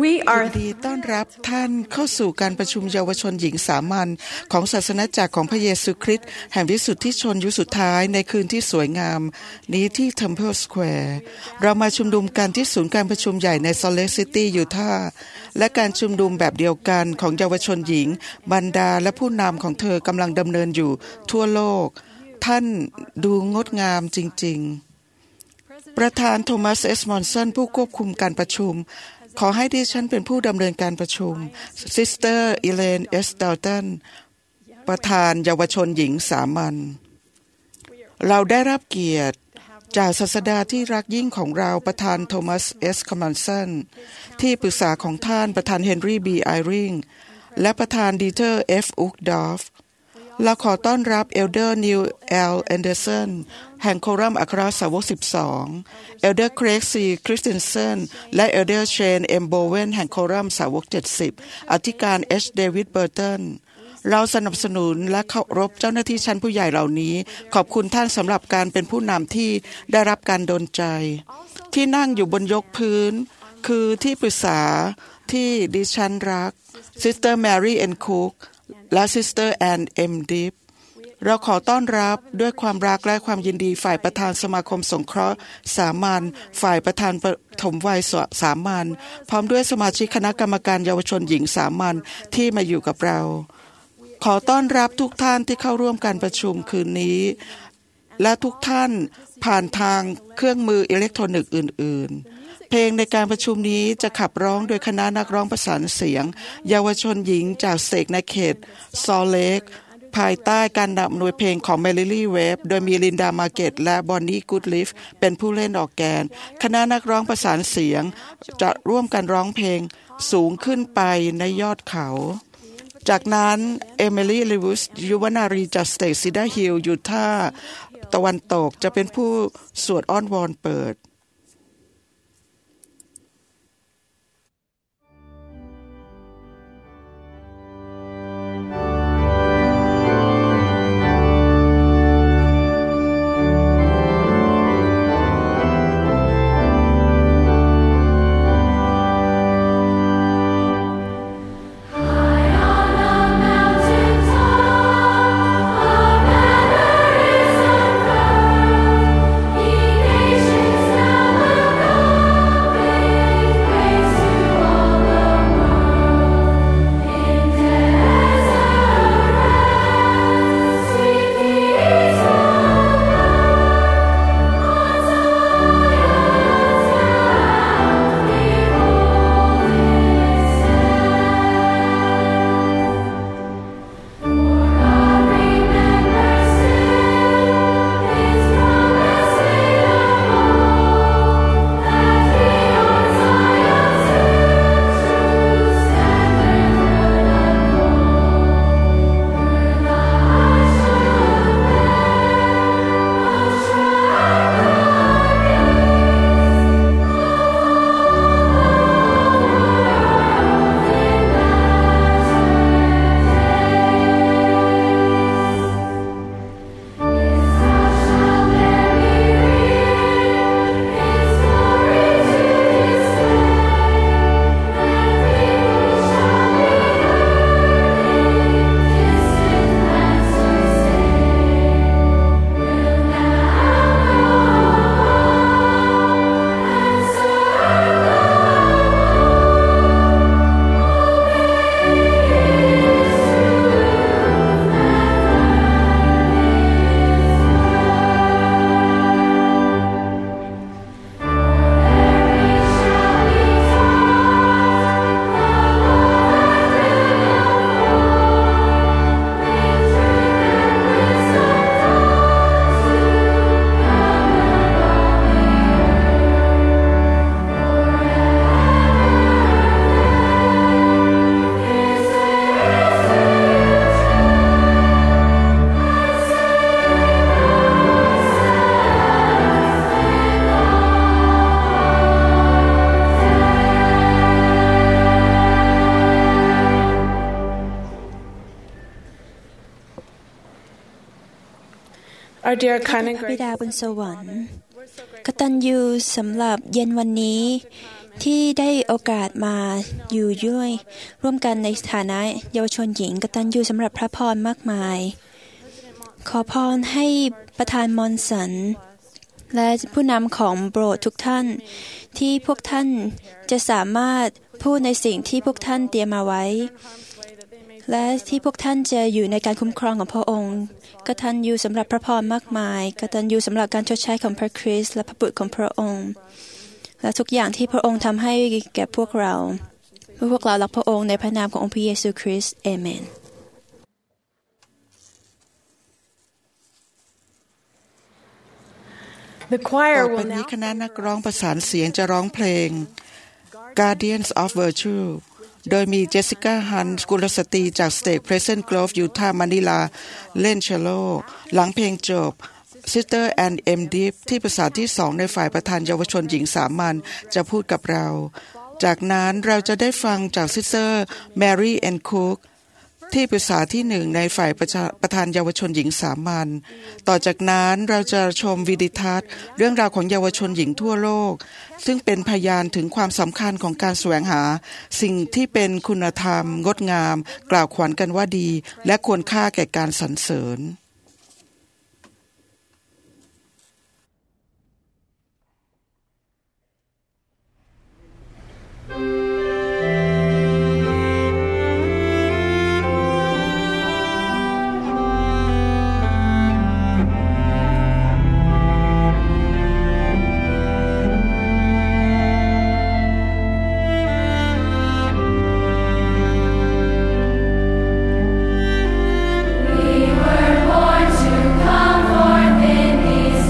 ยินดีต้อนรับท่านเข้าสู่การประชุมเยาวชนหญิงสามัญของศาสนาจักรของพระเยซูคริสต์แห่งวิสุทธิชนยุคสุดท้ายในคืนที่สวยงามนี้ที่ Temple Square เรามาชุมนุมกันที่ศูนย์การประชุมใหญ่ใน Salt Lake City ยูทาห์และการชุมนุมแบบเดียวกันของเยาวชนหญิงบรรดาและผู้นำของเธอกำลังดำเนินอยู่ทั่วโลกท่านดูงดงามจริงๆประธานโทมัสเอสมอนสันผู้ควบคุมการประชุมขอให้ดิฉันเป็นผู้ดำเนินการประชุมซิสเตอร์อีเลนเอสดัลตันประธานเยาวชนหญิงสามัญเราได้รับเกียรติจากศาสดาที่รักยิ่งของเราประธานโทมัสเอสคอมมันสันที่ปรึกษาของท่านประธานเฮนรี่บีไอริงและประธานดีเตอร์เอฟอุกดอฟเราขอต้อนรับเอลเดอร์นิวเอลแอนเดอร์สันแห่งโครัมอัครสาวก12เอลเดอร์เครกซีคริสเตนเซนและเอลเดอร์เชนเอมโบเวนแห่งโครัมสาวก70อธิการเอชเดวิดเบอร์ตันเราสนับสนุนและเคารพเจ้าหน้าที่ชั้นผู้ใหญ่เหล่านี้ขอบคุณท่านสำหรับการเป็นผู้นำที่ได้รับการดลใจที่นั่งอยู่บนยกพื้นคือที่ปรึกษาที่ดิฉันรักซิสเตอร์แมรี่เอ็นคุกและซิสเตอร์แอนเอ็มดิฟเราขอต้อนรับด้วยความรักและความยินดีฝ่ายประธานสมาคมสงเคราะห์สามัญฝ่ายประธานปฐมวัยสามัญพร้อมด้วยสมาชิกคณะกรรมการเยาวชนหญิงสามัญที่มาอยู่กับเราขอต้อนรับทุกท่านที่เข้าร่วมการประชุมคืนนี้และทุกท่านผ่านทางเครื่องมืออิเล็กทรอนิกส์อื่นๆเพลงในการประชุมนี้จะขับร้องโดยคณะนักร้องประสานเสียงเยาวชนหญิงจากสเตกในเขตซอลเลกภายใต้การนำหน่วยเพลงของเมลิลี่เวฟโดยมีลินดามาเกตและบอนนี่กูดลิฟเป็นผู้เล่นออร์แกนคณะนักร้องประสานเสียงจะร่วมกันร้องเพลงสูงขึ้นไปในยอดเขาจากนั้นเอมิลี่ลิวุสยุวนารีจากสเตทซีดาร์ฮิลยูทาห์ตะวันตกจะเป็นผู้สวดอ้อนวอนเปิดบิดาบนสวรรค์กตัญญูสำหรับเย็นวันนี้ที่ได้โอกาสมาอยู่ด้วยร่วมกันในฐานะเยาวชนหญิงกตัญญูสำหรับพระพรมากมายขอพรให้ประธานมอนสันและผู้นำของโบสถ์ทุกท่านที่พวกท่านจะสามารถพูดในสิ่งที่พวกท่านเตรียมมาไว้และที่พวกท่านจะอยู่ในการคุ้มครองของพระองค์กตัญญูสำหรับพระพรมากมายกตัญญูสำหรับการชดใช้ของพระคริสต์และพระบุตรของพระองค์และทุกอย่างที่พระองค์ทำให้แก่พวกเรารักพระองค์ในพระนามขององค์พระเยซูคริสต์เอเมนต่อไปนี้คณะนักร้องประสานเสียงจะร้องเพลง Guardians of Virtue โดยมีเจสสิก้าฮันส์กุลสตรีจากสเตทเพรเซนต์โกลฟยูทาห์มะนิลาเล่นเชลโลหลังเพลงจบซิสเตอร์แอนเอ็มดิฟที่ประสานที่2ในฝ่ายประธานเยาวชนหญิงสามัญจะพูดกับเราจากนั้นเราจะได้ฟังจากซิสเตอร์แมรี่แอนคุกที่ปรึกษาที่1ในฝ่ายประธานเยาวชนหญิงสามัญต่อจากนั้นเราจะชมวิดิทัศน์เรื่องราวของเยาวชนหญิงทั่วโลกซึ่งเป็นพยานถึงความสำคัญของการแสวงหาสิ่งที่เป็นคุณธรรมงดงามกล่าวขวัญกันว่าดีและควรค่าแก่การสรรเสริญ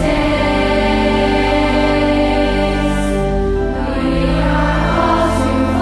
To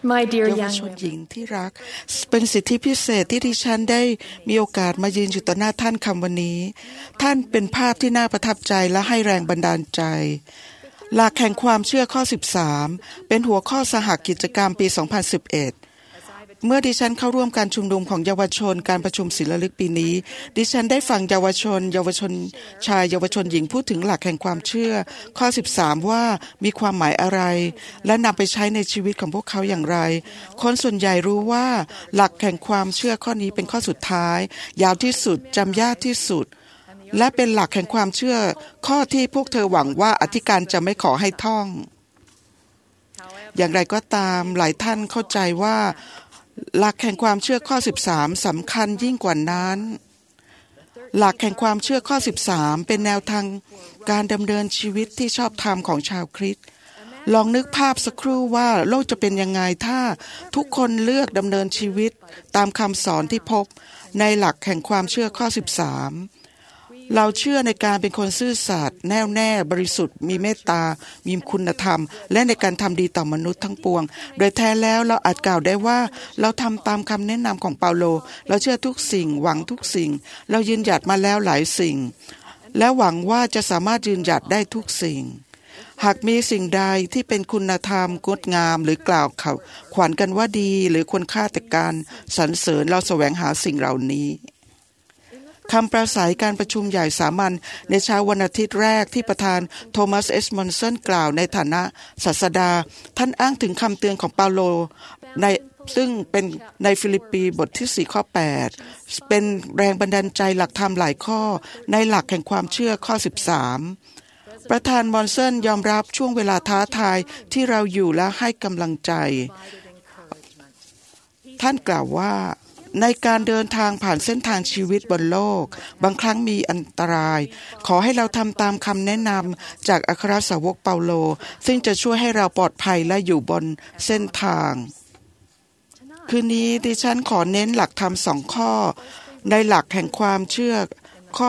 My dear เยาว young ชน women, หญิงที่รักเป็นสิทธิพิเศษที่ดิฉันได้มีโอกาสมายืนอยู่ต่อหน้าท่านคำวันนี้ท่านเป็นภาพที่น่าประทับใจและให้แรงบันดาลใจหลักแห่งความเชื่อข้อ13เป็นหัวข้อสหกิจกรรมปี 2011เมื่อดิฉันเข้าร่วมการชุมนุมของเยาวชนการประชุมศิลลึกปีนี้ดิฉันได้ฟังเยาวชนชายเยาวชนหญิงพูดถึงหลักแห่งความเชื่อข้อ13ว่ามีความหมายอะไรและนำไปใช้ในชีวิตของพวกเขาอย่างไรคนส่วนใหญ่รู้ว่าหลักแห่งความเชื่อข้อนี้เป็นข้อสุดท้ายยาวที่สุดจำยากที่สุดและเป็นหลักแห่งความเชื่อข้อที่พวกเธอหวังว่าอธิการจะไม่ขอให้ท่องอย่างไรก็ตามหลายท่านเข้าใจว่าหลักแห่งความเชื่อข้อ13สำคัญยิ่งกว่านั้นหลักแห่งความเชื่อข้อ13เป็นแนวทางการดำเนินชีวิตที่ชอบธรรมของชาวคริสต์ลองนึกภาพสักครู่ว่าโลกจะเป็นยังไงถ้าทุกคนเลือกดำเนินชีวิตตามคำสอนที่พบในหลักแห่งความเชื่อข้อ13เราเชื่อในการเป็นคนซื่อสัตย์แน่วแน่บริสุทธิ์มีเมตตามีคุณธรรมและในการทำดีต่อมนุษย์ทั้งปวงโดยแท้แล้วเราอาจกล่าวได้ว่าเราทำตามคำแนะนำของเปาโลเราเชื่อทุกสิ่งหวังทุกสิ่งเรายืนหยัดมาแล้วหลายสิ่งและหวังว่าจะสามารถยืนหยัดได้ทุกสิ่งหากมีสิ่งใดที่เป็นคุณธรรมงดงามหรือกล่าวขวัญกันว่าดีหรือควรค่าแต่การสรรเสริญเราแสวงหาสิ่งเหล่านี้คำปราศัยการประชุมใหญ่สามัญในเช้าวันอาทิตย์แรกที่ประธานโทมัส เอส มอนสันกล่าวในฐานะศาสดาท่านอ้างถึงคำเตือนของเปาโลซึ่งเป็นในฟิลิปปีบทที่4ข้อ8เป็นแรงบันดาลใจหลักธรรมหลายข้อในหลักแห่งความเชื่อข้อ13ประธานมอนสันยอมรับช่วงเวลาท้าทายที่เราอยู่และให้กำลังใจท่านกล่าวว่าในการเดินทางผ่านเส้นทางชีวิตบนโลกบางครั้งมีอันตรายขอให้เราทำตามคำแนะนำจากอัครสาวกเปาโลซึ่งจะช่วยให้เราปลอดภัยและอยู่บนเส้นทางคืนนี้ดิฉันขอเน้นหลักธรรม2ข้อในหลักแห่งความเชื่อข้อ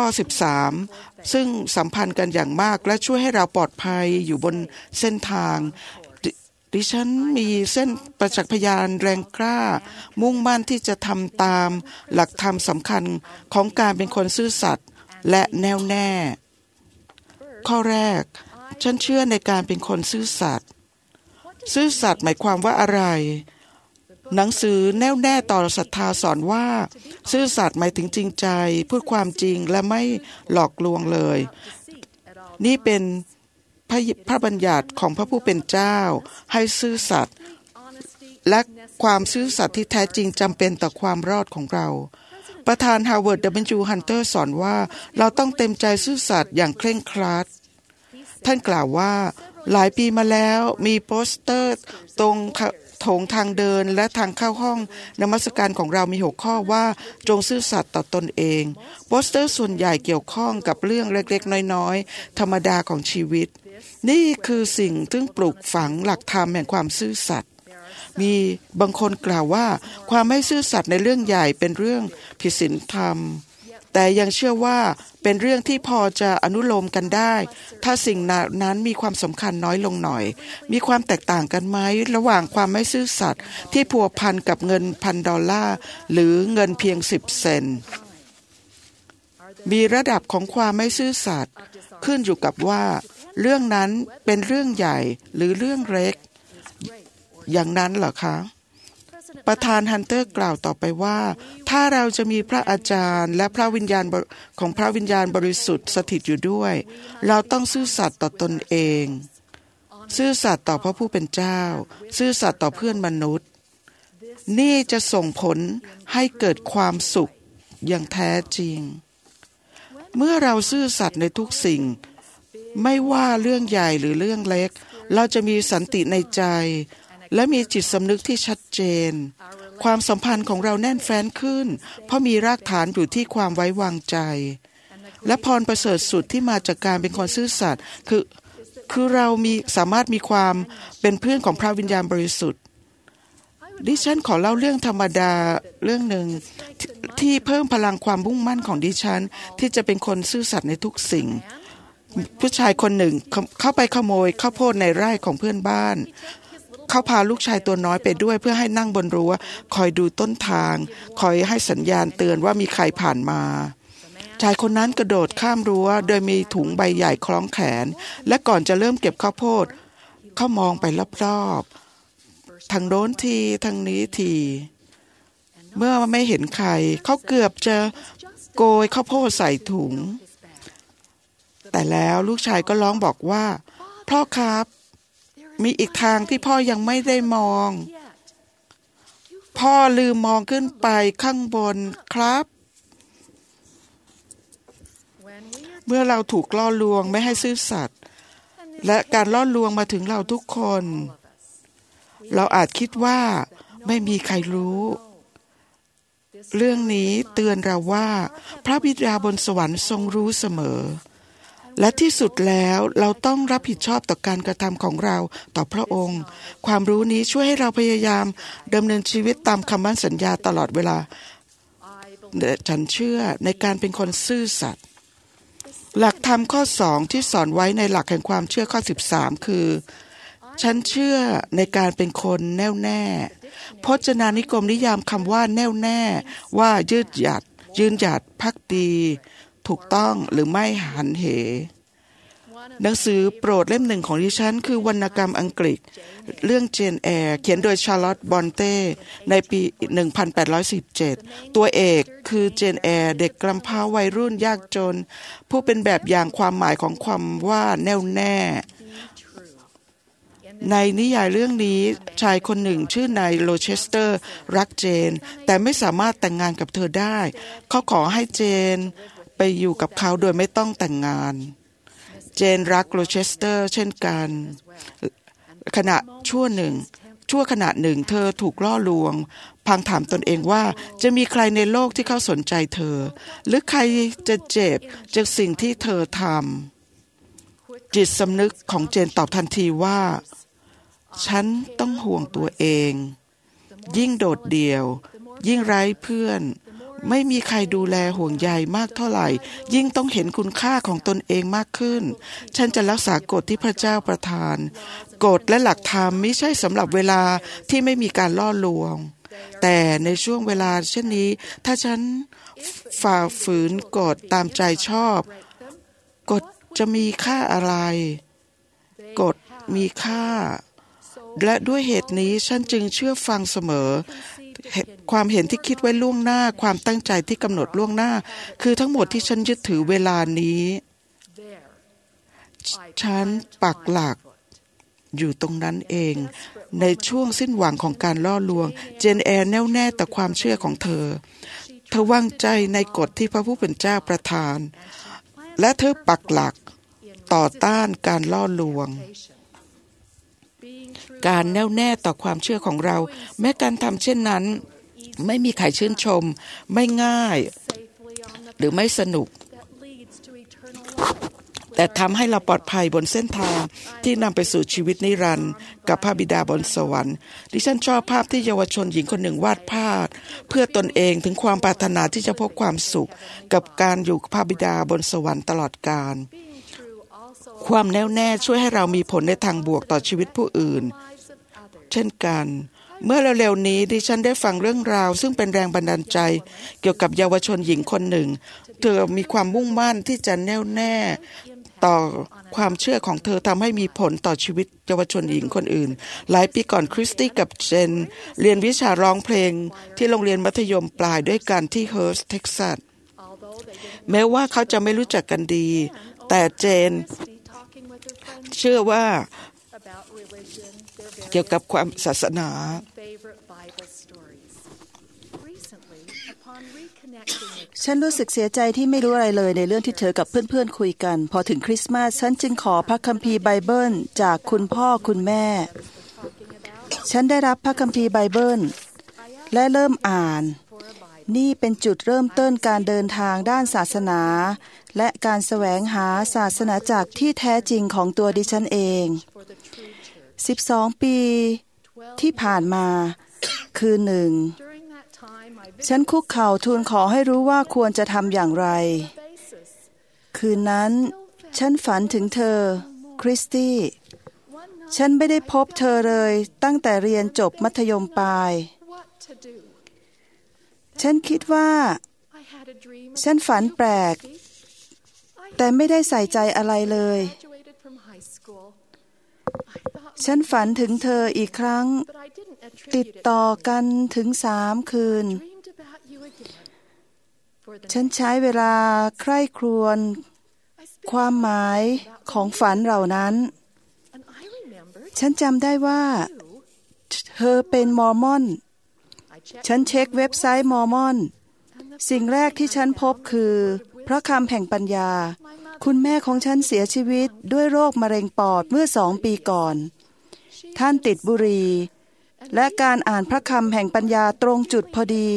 13ซึ่งสัมพันธ์กันอย่างมากและช่วยให้เราปลอดภัยอยู่บนเส้นทางดิฉันมีเส้นประจักษ์พยานแรงกล้ามุ่งมั่นที่จะทำตามหลักธรรมสำคัญของการเป็นคนซื่อสัตย์และแน่วแน่ข้อแรกฉันเชื่อในการเป็นคนซื่อสัตย์ซื่อสัตย์หมายความว่าอะไรหนังสือแน่วแน่ต่อศรัทธาสอนว่าซื่อสัตย์หมายถึงจริงใจพูดความจริงและไม่หลอกลวงเลยนี่เป็นพระบัญญัติของพระผู้เป็นเจ้าให้ซื่อสัตย์และความซื่อสัตย์ที่แท้จริงจำเป็นต่อความรอดของเราประธานฮาร์วาร์ด W. ฮันเตอร์สอนว่าเราต้องเต็มใจซื่อสัตย์อย่างเคร่งครัดท่านกล่าวว่าหลายปีมาแล้วมีโปสเตอร์ตรงโถงทางเดินและทางเข้าห้องนมัสการของเรามี6ข้อว่าจงซื่อสัตย์ต่อตนเองโปสเตอร์ส่วนใหญ่เกี่ยวข้องกับเรื่องเล็กๆน้อยๆธรรมดาของชีวิตนี่คือสิ่งซึ่งปลูกฝังหลักธรรมแห่งความซื่อสัตย์มีบางคนกล่าวว่าความไม่ซื่อสัตย์ในเรื่องใหญ่เป็นเรื่องผิดศีลธรรมแต่ยังเชื่อว่าเป็นเรื่องที่พอจะอนุโลมกันได้ถ้าสิ่งนั้นมีความสำคัญน้อยลงหน่อยมีความแตกต่างกันไหมระหว่างความไม่ซื่อสัตย์ที่พัวพันกับเงิน$1,000หรือเงินเพียง10 เซนต์มีระดับของความไม่ซื่อสัตย์ขึ้นอยู่กับว่าเรื่องนั้นเป็นเรื่องใหญ่หรือเรื่องเล็กอย่างนั้นเหรอคะประธานฮันเตอร์กล่าวต่อไปว่าถ้าเราจะมีพระอาจารย์และพระวิญญาณของพระวิญญาณบริสุทธิ์สถิตอยู่ด้วยเราต้องซื่อสัตย์ต่อตนเองซื่อสัตย์ต่อพระผู้เป็นเจ้าซื่อสัตย์ต่อเพื่อนมนุษย์นี่จะส่งผลให้เกิดความสุขอย่างแท้จริงเมื่อเราซื่อสัตย์ในทุกสิ่งไม่ว่าเรื่องใหญ่หรือเรื่องเล็กเราจะมีสันติในใจและมีจิตสำนึกที่ชัดเจนความสัมพันธ์ของเราแน่นแฟ้นขึ้นเพราะมีรากฐานอยู่ที่ความไว้วางใจและพรประเสริฐสุดที่มาจากการเป็นคนซื่อสัตย์คือเราสามารถมีความเป็นเพื่อนของพระวิญญาณบริสุทธิ์ดิฉันขอเล่าเรื่องธรรมดาเรื่องหนึ่งที่เพิ่มพลังความมุ่งมั่นของดิฉันที่จะเป็นคนซื่อสัตย์ในทุกสิ่งผู้ชายคนหนึ่งเข้าไปขโมยข้าวโพดในไร่ของเพื่อนบ้านเขาเขาพาลูกชายตัวน้อยไปด้วยเพื่อให้นั่งบนรั้วคอยดูต้นทางคอยให้สัญญาณเตือนว่ามีใครผ่านมาชายคนนั้นกระโดดข้ามรั้วโดยมีถุงใบใหญ่คล้องแขนและก่อนจะเริ่มเก็บข้าวโพดเขามองไปรอบๆทางโน้นทีทางนี้ทีเมื่อไม่เห็นใครเขาเกือบจะโกยข้าวโพดใส่ถุงแต่แล้วลูกชายก็ร้องบอกว่าพ่อครับมีอีกทางที่พ่อยังไม่ได้มองพ่อลืมมองขึ้นไปข้างบนครับเมื่อเราถูกล่อลวงไม่ให้ซื่อสัตย์และการล่อลวงมาถึงเราทุกคนเราอาจคิดว่าไม่มีใครรู้เรื่องนี้เตือนเราว่าพระบิดาบนสวรรค์ทรงรู้เสมอและที่สุดแล้วเราต้องรับผิดชอบต่อการกระทำของเราต่อพระองค์ความรู้นี้ช่วยให้เราพยายามดำเนินชีวิตตามคำมั่นสัญญาตลอดเวลาฉันเชื่อในการเป็นคนซื่อสัตย์หลักธรรมข้อ2ที่สอนไว้ในหลักแห่งความเชื่อข้อ13คือฉันเชื่อในการเป็นคนแน่วแน่พจนานุกรมนิยามคำว่าแน่วแน่ว่ายืนหยัดภักดีถูกต้องหรือไม่หันเหหนังสือโปรดเล่มหนึ่งของดิฉันคือวรรณกรรมอังกฤษเรื่องเจนแอร์เขียนโดยชาร์ลอตต์บอนเต้ในปี 1817 ตัวเอกคือเจนแอร์เด็กกำพร้าวัยรุ่นยากจนผู้เป็นแบบอย่างความหมายของความว่าแน่วแน่ในนิยายเรื่องนี้ชายคนหนึ่งชื่อนายโรเชสเตอร์รักเจนแต่ไม่สามารถแต่งงานกับเธอได้เขาขอให้เจนไปอยู่กับเขาโดยไม่ต้องแต่งงานเจนรักโรเชสเตอร์เช่นกันชั่วขณะหนึ่งเธอถูกล่อลวงพลางถามตนเองว่าจะมีใครในโลกที่เขาสนใจเธอหรือใครจะเจ็บจากสิ่งที่เธอทำจิตสำนึกของเจนตอบทันทีว่าฉันต้องห่วงตัวเองยิ่งโดดเดี่ยวยิ่งไร้เพื่อนไม่มีใครดูแลห่วงใยมากเท่าไหร่ยิ่งต้องเห็นคุณค่าของตนเองมากขึ้นฉันจะรักษากฎที่พระเจ้าประทานกฎและหลักธรรมไม่ใช่สำหรับเวลาที่ไม่มีการล่อลวงแต่ในช่วงเวลาเช่นนี้ถ้าฉันฝ่าฝืนกฎตามใจชอบกฎจะมีค่าอะไรกฎมีค่าและด้วยเหตุนี้ฉันจึงเชื่อฟังเสมอความเห็นที่คิดไว้ล่วงหน้าความตั้งใจที่กำหนดล่วงหน้าคือทั้งหมดที่ฉันยึดถือเวลานี้ฉันปักหลักอยู่ตรงนั้นเองในช่วงสิ้นหวังของการล่อลวงเจนแอร์แน่วแน่ต่อความเชื่อของเธอวางใจในกฎที่พระผู้เป็นเจ้าประทานและเธอปักหลักต่อต้านการล่อลวงการแน่วแน่ต่อความเชื่อของเราแม้การทำเช่นนั้นไม่มีใครชื่นชมไม่ง่ายหรือไม่สนุกแต่ทำให้เราปลอดภัยบนเส้นทางที่นำไปสู่ชีวิตนิรันดร์กับพระบิดาบนสวรรค์ดิฉันชอบภาพที่เยาวชนหญิงคนหนึ่งวาดภาพเพื่อตนเองถึงความปรารถนาที่จะพบความสุขกับการอยู่กับพระบิดาบนสวรรค์ตลอดกาลความแน่วแน่ช่วยให้เรามีผลในทางบวกต่อชีวิตผู้อื่นเช่นกันเมื่อเร็วๆนี้ดิฉันได้ฟังเรื่องราวซึ่งเป็นแรงบันดาลใจเกี่ยวกับเยาวชนหญิงคนหนึ่งเธอมีความมุ่งมั่นที่จะแน่วแน่ต่อความเชื่อของเธอทำให้มีผลต่อชีวิตเยาวชนหญิงคนอื่นหลายปีก่อนคริสตี้กับเจนเรียนวิชาร้องเพลงที่โรงเรียนมัธยมปลายด้วยกันที่เฮิร์สต์เท็กซัสแม้ว่าเขาจะไม่รู้จักกันดีแต่เจนเชื่อว่าเกี่ยวกับความศาสนาฉันรู้สึกเสียใจที่ไม่รู้อะไรเลยในเรื่องที่เธอกับเพื่อนๆคุยกันพอถึงคริสต์มาสฉันจึงขอพระคัมภีร์ไบเบิลจากคุณพ่อคุณแม่ฉันได้รับพระคัมภีร์ไบเบิลและเริ่มอ่านนี่เป็นจุดเริ่มต้นการเดินทางด้านศาสนาและการแสวงหาศาสนาจักรที่แท้จริงของตัวดิฉันเอง12 ปีที่ผ่านมาคือหนึ่งฉันคุกเข่าทูลขอให้รู้ว่าควรจะทำอย่างไรคืนนั้นฉันฝันถึงเธอคริสตี้ฉันไม่ได้พบเธอเลยตั้งแต่เรียนจบมัธยมปลายฉันคิดว่าฉันฝันแปลกแต่ไม่ได้ใส่ใจอะไรเลยฉันฝันถึงเธออีกครั้งติดต่อกันถึง3 คืนฉันใช้เวลาใคร่ครวญความหมายของฝันเหล่านั้นฉันจำได้ว่าเธอเป็นมอร์มอนฉันเช็คเว็บไซต์มอร์มอนสิ่งแรกที่ฉันพบคือพระคำแห่งปัญญาคุณแม่ของฉันเสียชีวิตด้วยโรคมะเร็งปอดเมื่อ2 ปีก่อนท่านติดบุหรี่และการอ่านพระคำแห่งปัญญาตรงจุดพอดี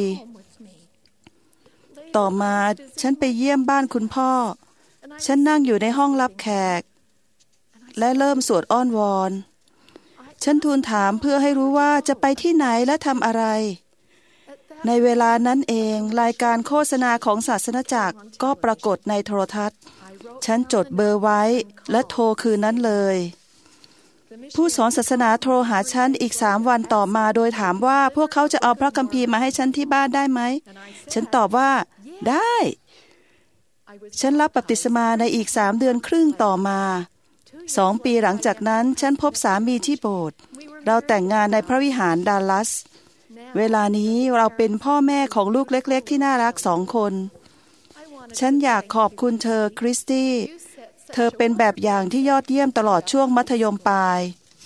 ต่อมาฉันไปเยี่ยมบ้านคุณพ่อฉันนั่งอยู่ในห้องรับแขกและเริ่มสวดอ้อนวอนฉันทูลถามเพื่อให้รู้ว่าจะไปที่ไหนและทำอะไรในเวลานั้นเองรายการโฆษณาของศาสนจักรก็ปรากฏในโทรทัศน์ฉันจดเบอร์ไว้และโทรคืนนั้นเลยผู้สอนศาสนาโทรหาฉันอีก3 วันต่อมาโดยถามว่าพวกเขาจะเอาพระคัมภีร์มาให้ฉันที่บ้านได้ไหมฉันตอบว่าได้ฉันรับบัพติศมาในอีก3 เดือนครึ่งต่อมา2 ปีหลังจากนั้นฉันพบสามีที่โบสถ์เราแต่งงานในพระวิหารดัลลัสเวลานี้เราเป็นพ่อแม่ของลูกเล็กๆที่น่ารัก2 คนฉันอยากขอบคุณเธอคริสตี้เธอเป็นแบบอย่างที่ยอดเยี่ยมตลอดช่วงมัธยมปลาย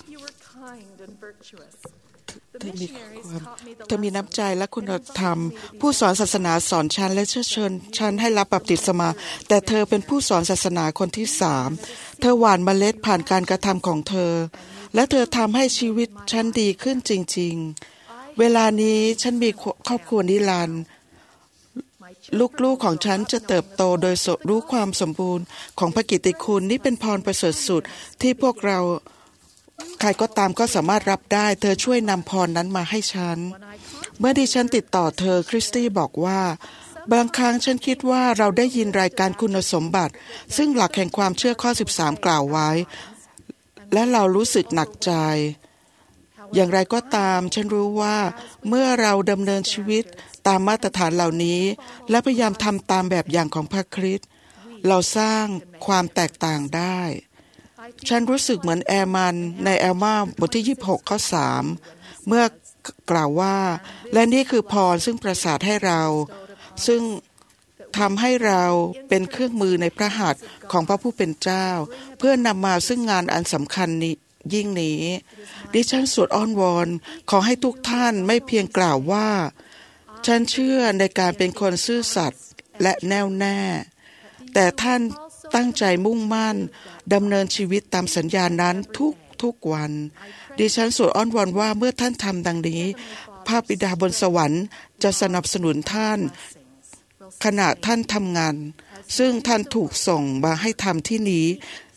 เธอมีน้ำใจและคุณธรรมผู้สอนศาสนาสอนฉันและเชิญฉันให้รับบัพติศมาแต่เธอเป็นผู้สอนศาสนาคนที่3เธอหว่านเมล็ดผ่านการกระทำของเธอและเธอทำให้ชีวิตฉันดีขึ้นจริงๆเวลานี้ฉันมีครอบครัวนิรันดร์ลูกๆของฉันจะเติบโตโดยรู้ความสมบูรณ์ของพระกิตติคุณนี่เป็นพรประเสริฐสุดที่พวกเราใครก็ตามก็สามารถรับได้เธอช่วยนำพรนั้นมาให้ฉันเมื่อดิฉันติดต่อเธอคริสตี้บอกว่าบางครั้งฉันคิดว่าเราได้ยินรายการคุณสมบัติซึ่งหลักแห่งความเชื่อข้อ13กล่าวไว้และเรารู้สึกหนักใจอย่างไรก็ตามฉันรู้ว่าเมื่อเราดำเนินชีวิตตามมาตรฐานเหล่านี้และพยายามทำตามแบบอย่างของพระคริสต์เราสร้างความแตกต่างได้ฉันรู้สึกเหมือนแอร์มันในแอลมาบทที่26ข้อ3เมื่อกล่าวว่าและนี่คือพรซึ่งประสาทให้เราซึ่งทำให้เราเป็นเครื่องมือในพระหัตถ์ของพระผู้เป็นเจ้าเพื่อนำมาซึ่งงานอันสำคัญนี้ยิ่งนี้ดิฉันสวดอ้อนวอนขอให้ทุกท่านไม่เพียงกล่าวว่าฉันเชื่อในการเป็นคนซื่อสัตย์และแน่วแน่แต่ท่านตั้งใจมุ่งมั่นดำเนินชีวิตตามสัญญานั้นทุกวันดิฉันสวดอ้อนวอนว่าเมื่อท่านทำดังนี้พระบิดาบนสวรรค์จะสนับสนุนท่านขณะท่านทำงานซึ่งท่านถูกส่งมาให้ทำที่นี้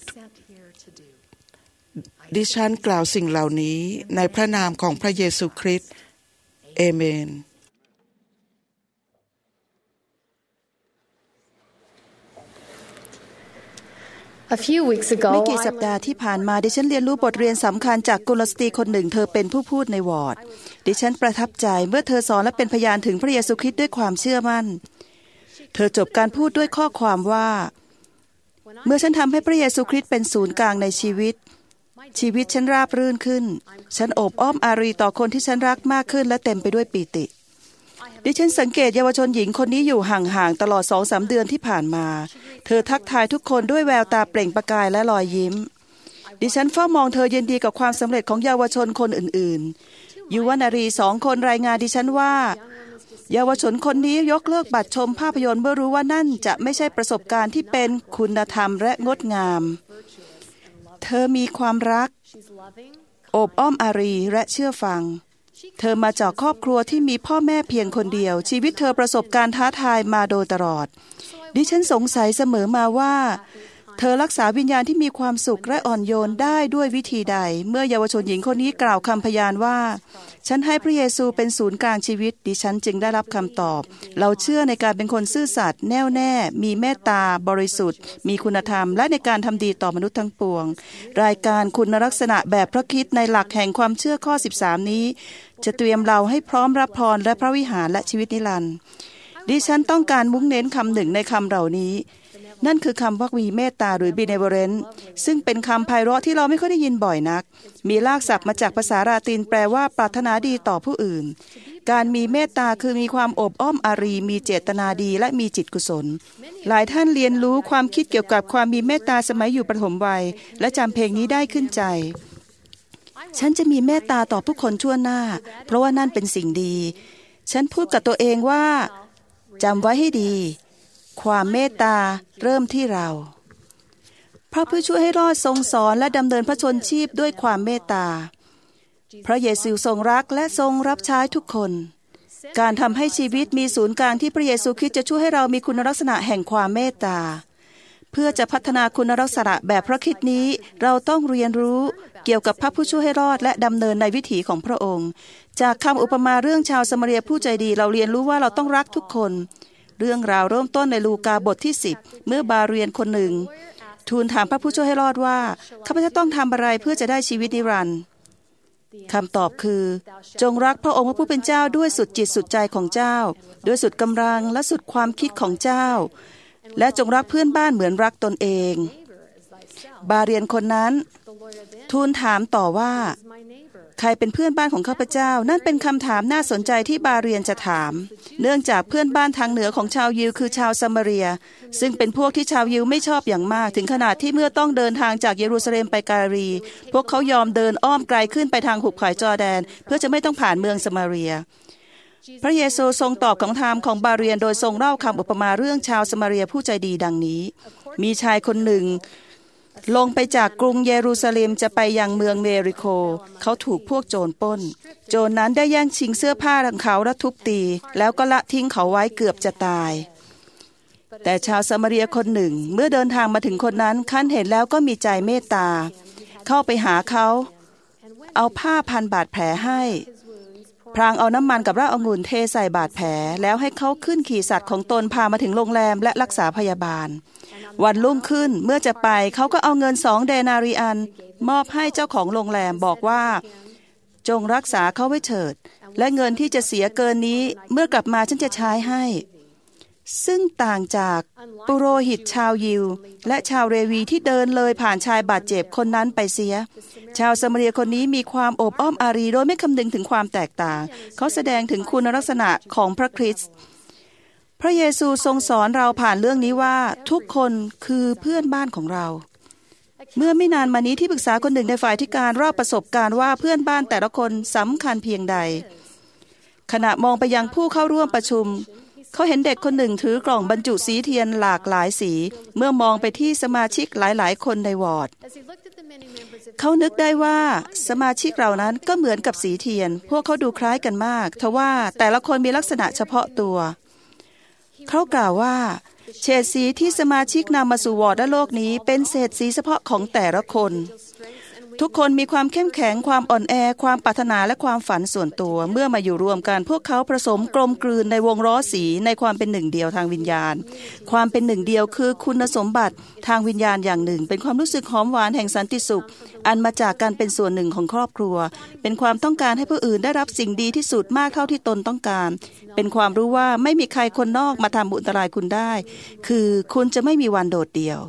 ดิฉันกล่าวสิ่งเหล่านี้ในพระนามของพระเยซูคริสต์เอเมนไม่กี่สัปดาห์ที่ผ่านมาดิฉันเรียนรู้บทเรียนสำคัญจากกุลสตรีคนหนึ่งเธอเป็นผู้พูดในวอร์ดดิฉันประทับใจเมื่อเธอสอนและเป็นพยานถึงพระเยซูคริสต์ด้วยความเชื่อมั่นเธอจบการพูดด้วยข้อความว่าเมื่อฉันทำให้พระเยซูคริสต์เป็นศูนย์กลางในชีวิตฉันราบรื่นขึ้นฉันโอบอ้อมอารีต่อคนที่ฉันรักมากขึ้นและเต็มไปด้วยปีติดิฉันสังเกตเยาวชนหญิงคนนี้อยู่ห่างๆตลอด 2-3 เดือนที่ผ่านมาเธอทักทายทุกคนด้วยแววตาเปล่งประกายและรอยยิ้มดิฉันเฝ้ามองเธอยินดีกับความสำเร็จของเยาวชนคนอื่นๆยุวนารี2 คนรายงานดิฉันว่าเยาวชนคนนี้ยกเลิกบัตรชมภาพยนตร์เมื่อรู้ว่านั่นจะไม่ใช่ประสบการณ์ที่เป็นคุณธรรมและงดงามเธอมีความรักโอบอ้อมอารีและเชื่อฟังเธอมาจากครอบครัวที่มีพ่อแม่เพียงคนเดียวชีวิตเธอประสบการณ์ท้าทายมาโดยตลอดดิฉันสงสัยเสมอมาว่าเธอรักษาวิญญาณที่มีความสุขและอ่อนโยนได้ด้วยวิธีใดเมื่อเยาวชนหญิงคนนี้กล่าวคำพยานว่าฉันให้พระเยซูเป็นศูนย์กลางชีวิตดิฉันจึงได้รับคำตอบเราเชื่อในการเป็นคนซื่อสัตย์แน่วแน่มีเมตตาบริสุทธิ์มีคุณธรรมและในการทำดีต่อมนุษย์ทั้งปวงรายการคุณลักษณะแบบพระคริสต์ในหลักแห่งความเชื่อข้อ13นี้จะเตรียมเราให้พร้อมรับพรและพระวิหารและชีวิตนิรันดร์ดิฉันต้องการมุ่งเน้นคำหนึ่งในคำเหล่านี้นั่นคือคำว่ามีเมตตาหรือ benevolent ซึ่งเป็นคำไพเราะที่เราไม่ค่อยได้ยินบ่อยนักมีรากศัพท์มาจากภาษาลาตินแปลว่าปรารถนาดีต่อผู้อื่นการมีเมตตาคือมีความอบอ้อมอารีมีเจตนาดีและมีจิตกุศลหลายท่านเรียนรู้ความคิดเกี่ยวกับความมีเมตตาสมัยอยู่ประถมวัยและจำเพลงนี้ได้ขึ้นใจฉันจะมีเมตตาต่อผู้คนทั่วหน้าเพราะว่านั่นเป็นสิ่งดีฉันพูดกับตัวเองว่าจำไว้ให้ดีความเมตตาเริ่มที่เราพระผู้ช่วยให้รอดทรงสอนและดำเนินพระชนชีพด้วยความเมตตาพระเยซูทรงรักและทรงรับใช้ทุกคนการทำให้ชีวิตมีศูนย์กลางที่พระเยซูคริสต์จะช่วยให้เรามีคุณลักษณะแห่งความเมตตาเพื่อจะพัฒนาคุณลักษณะแบบพระคริสต์นี้เราต้องเรียนรู้เกี่ยวกับพระผู้ช่วยให้รอดและดำเนินในวิถีของพระองค์จากคำอุปมาเรื่องชาวสมาเรียผู้ใจดีเราเรียนรู้ว่าเราต้องรักทุกคนเรื่องราวเริ่มต้นในลูกาบทที่10เมื่อบาเรียนคนหนึ่งทูลถามพระผู้ช่วยให้รอดว่าข้าพเจ้าต้องทำอะไรเพื่อจะได้ชีวิตนิรันดร์คำตอบคือจงรักพระองค์พระผู้เป็นเจ้าด้วยสุดจิตสุดใจของเจ้าด้วยสุดกำลังและสุดความคิดของเจ้าและจงรักเพื่อนบ้านเหมือนรักตนเองบาเรียนคนนั้นทูลถามต่อว่าใครเป็นเพื่อนบ้านของข้าพเจ้านั่นเป็นคำถามน่าสนใจที่บาเรียนจะถามเนื่องจากเพื่อนบ้านทางเหนือของชาวยิวคือชาวซามาเรียซึ่งเป็นพวกที่ชาวยิวไม่ชอบอย่างมากถึงขนาดที่เมื่อต้องเดินทางจากเยรูซาเล็มไปกาลีพวกเขายอมเดินอ้อมไกลขึ้นไปทางหุบเขาจอร์แดนเพื่อจะไม่ต้องผ่านเมืองซามาเรียพระเยซูทรงตอบคำถามของบาเรียนโดยทรงเล่าคำอุปมาเรื่องชาวซามาเรียผู้ใจดีดังนี้มีชายคนหนึ่งลงไปจากกรุงเยรูซาเล็มจะไปยังเมืองเยริโคเขาถูกพวกโจรปล้นโจรนั้นได้แย่งชิงเสื้อผ้าของเขาและทุบตีแล้วก็ละทิ้งเขาไว้เกือบจะตายแต่ชาวซามาเรียคนหนึ่งเมื่อเดินทางมาถึงคนนั้นขั้นเห็นแล้วก็มีใจเมตตาเข้าไปหาเขาเอาผ้าพันบาดแผลให้พรางเอาน้ำมันกับรากองุ่นเทใส่บาดแผลแล้วให้เขาขึ้นขี่สัตว์ของตนพามาถึงโรงแรมและรักษาพยาบาลวันรุ่งขึ้นเมื่อจะไปเขาก็เอาเงิน2 เดนารีอันมอบให้เจ้าของโรงแรมบอกว่าจงรักษาเขาไว้เถิดและเงินที่จะเสียเกินนี้เมื่อกลับมาฉันจะใช้ให้ซึ่งต่างจากปุโรหิตชาวยิวและชาวเรวีที่เดินเลยผ่านชายบาดเจ็บคนนั้นไปเสียชาวซามาเรียคนนี้มีความอบอ้อมอารีโดยไม่คำนึงถึงความแตกต่างเขาแสดงถึงคุณลักษณะของพระคริสต์พระเยซูทรงสอนเราผ่านเรื่องนี้ว่าทุกคนคือเพื่อนบ้านของเราเมื่อไม่นานมานี้ที่ปรึกษาคนหนึ่งในฝ่ายที่การเล่าประสบการณ์ว่าเพื่อนบ้านแต่ละคนสำคัญเพียงใดขณะมองไปยังผู้เข้าร่วมประชุมเขาเห็นเด็กคนหนึ่งถือกล่องบรรจุสีเทียนหลากหลายสีเมื่อมองไปที่สมาชิกหลายๆคนในวอร์ดเขานึกได้ว่าสมาชิกเหล่านั้นก็เหมือนกับสีเทียนพวกเขาดูคล้ายกันมากทว่าแต่ละคนมีลักษณะเฉพาะตัวเขากล่าวว่าเฉดสีที่สมาชิกนำมาสู่วอร์ดและโลกนี้เป็นเศษสีเฉพาะของแต่ละคนทุกคนมีความเข้มแข็งความอ่อนแอความปรารถนาและความฝันส่วนตัวเมื่อมาอยู่รวมกันพวกเขาผสมกลมกลืนในวงล้อสีในความเป็นหนึ่งเดียวทางวิญญาณความเป็นหนึ่งเดียวคือคุณสมบัติทางวิญญาณอย่างหนึ่งเป็นความรู้สึกหอมหวานแห่งสันติสุขอันมาจากการเป็นส่วนหนึ่งของครอบครัวเป็นความต้องการให้ผู้อื่นได้รับสิ่งดีที่สุดมากเท่าที่ตนต้องการเป็นความรู้ว่าไม่มีใครคนนอกมาทำอันตรายคุณได้คือคุณจะไม่มีวันโดดเดี่ยว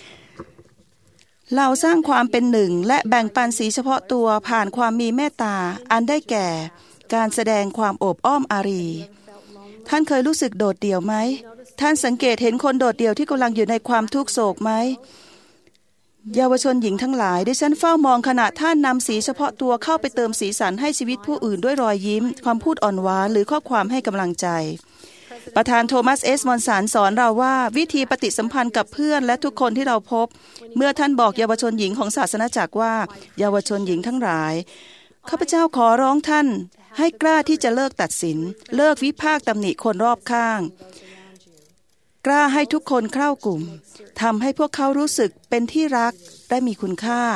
เราสร้างความเป็นหนึ่งและแบ่งปันสีเฉพาะตัวผ่านความมีเมตตาอันได้แก่การแสดงความโอบอ้อมอารีท่านเคยรู้สึกโดดเดี่ยวไหมท่านสังเกตเห็นคนโดดเดี่ยวที่กำลังอยู่ในความทุกข์โศกไหมเยาวชนหญิงทั้งหลายดิฉันเฝ้ามองขณะท่านนำสีเฉพาะตัวเข้าไปเติมสีสันให้ชีวิตผู้อื่นด้วยรอยยิ้มความพูดอ่อนหวานหรือข้อความให้กำลังใจประธานโทมัส มอนสันสอนเราว่าวิธีปฏิสัมพันธ์กับเพื่อนและทุกคนที่เราพบเมื่อท่านบอกเยาวชนหญิงของศาสนาจักรว่าเยาวชนหญิงทั้งหลายข้าพเจ้าขอร้องท่านให้กล้าที่จะเลิกตัดสินเลิกวิพากษ์ตำหนิคนรอบข้างกล้าให้ทุกคนเข้ากลุ่มทำให้พวกเขารู้สึกเป็นที่รักและมีคุณค่า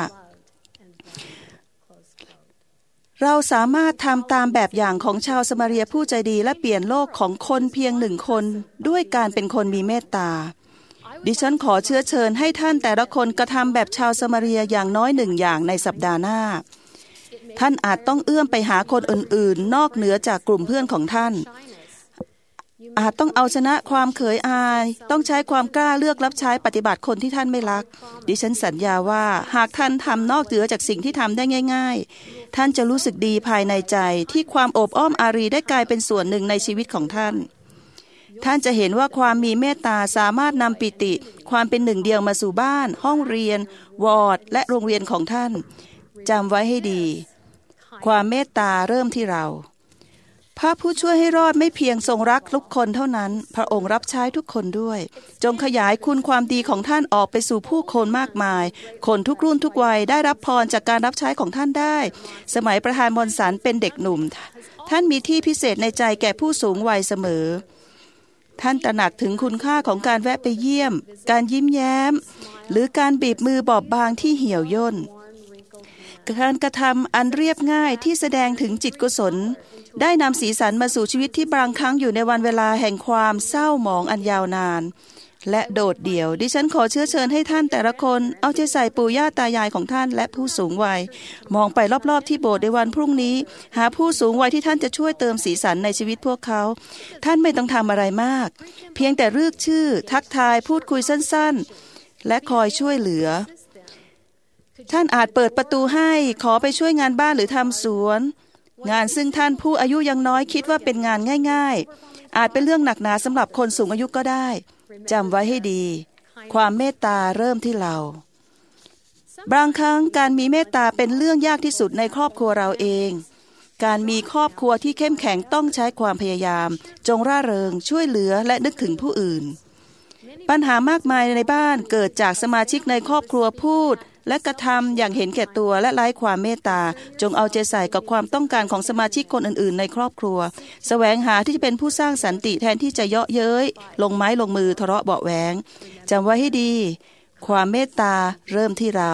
เราสามารถทำตามแบบอย่างของชาวสมาเรียผู้ใจดีและเปลี่ยนโลกของคนเพียง1 คนด้วยการเป็นคนมีเมตตาดิฉันขอเชื้อเชิญให้ท่านแต่ละคนกระทำแบบชาวสมาเรียอย่างน้อย1 อย่างในสัปดาห์หน้าท่านอาจต้องเอื้อมไปหาคนอื่นๆนอกเหนือจากกลุ่มเพื่อนของท่านอาจต้องเอาชนะความเขยอายต้องใช้ความกล้าเลือกรับใช้ปฏิบัติคนที่ท่านไม่รักดิฉันสัญญาว่าหากท่านทำนอกเหนือจากสิ่งที่ทำได้ง่ายๆท่านจะรู้สึกดีภายในใจที่ความโอบอ้อมอารีได้กลายเป็นส่วนหนึ่งในชีวิตของท่านท่านจะเห็นว่าความมีเมตตาสามารถนำปิติความเป็นหนึ่งเดียวมาสู่บ้านห้องเรียนวอร์ดและโรงเรียนของท่านจำไว้ให้ดีความเมตตาเริ่มที่เราพระผู้ช่วยให้รอดไม่เพียงทรงรักทุกคนเท่านั้นพระองค์รับใช้ทุกคนด้วยจงขยายคุณความดีของท่านออกไปสู่ผู้คนมากมายคนทุกรุ่นทุกวัยได้รับพรจากการรับใช้ของท่านได้สมัยประธานมนสันเป็นเด็กหนุ่มท่านมีที่พิเศษในใจแก่ผู้สูงวัยเสมอท่านตระหนักถึงคุณค่าของการแวะไปเยี่ยมการยิ้มแย้มหรือการบีบมือบอบบางที่เหี่ยวย่นการกระทำอันเรียบง่ายที่แสดงถึงจิตกุศลได้นำสีสันมาสู่ชีวิตที่บางครั้งอยู่ในวันเวลาแห่งความเศร้าหมองอันยาวนานและโดดเดี่ยวดิฉันขอเชื้อเชิญให้ท่านแต่ละคนเอาใจใส่ปู่ย่าตายายของท่านและผู้สูงวัยมองไปรอบๆที่โบสถ์ในวันพรุ่งนี้หาผู้สูงวัยที่ท่านจะช่วยเติมสีสันในชีวิตพวกเขาท่านไม่ต้องทำอะไรมากเพียงแต่เรียกชื่อทักทายพูดคุยสั้นๆและคอยช่วยเหลือท่านอาจเปิดประตูให้ขอไปช่วยงานบ้านหรือทำสวนงานซึ่งท่านผู้อายุยังน้อยคิดว่าเป็นงานง่ายๆอาจเป็นเรื่องหนักหนาสำหรับคนสูงอายุก็ได้จำไว้ให้ดีความเมตตาเริ่มที่เราบางครั้งการมีเมตตาเป็นเรื่องยากที่สุดในครอบครัวเราเองการมีครอบครัวที่เข้มแข็งต้องใช้ความพยายามจงร่าเริงช่วยเหลือและนึกถึงผู้อื่นปัญหามากมายในบ้านเกิดจากสมาชิกในครอบครัวพูดและกระทำอย่างเห็นแก่ตัวและไร้ความเมตตาจงเอาใจใส่กับความต้องการของสมาชิกคนอื่นๆในครอบครัวแสวงหาที่จะเป็นผู้สร้างสันติแทนที่จะเยาะเย้ยลงไม้ลงมือทะเลาะเบาะแว้งจำไว้ให้ดีความเมตตาเริ่มที่เรา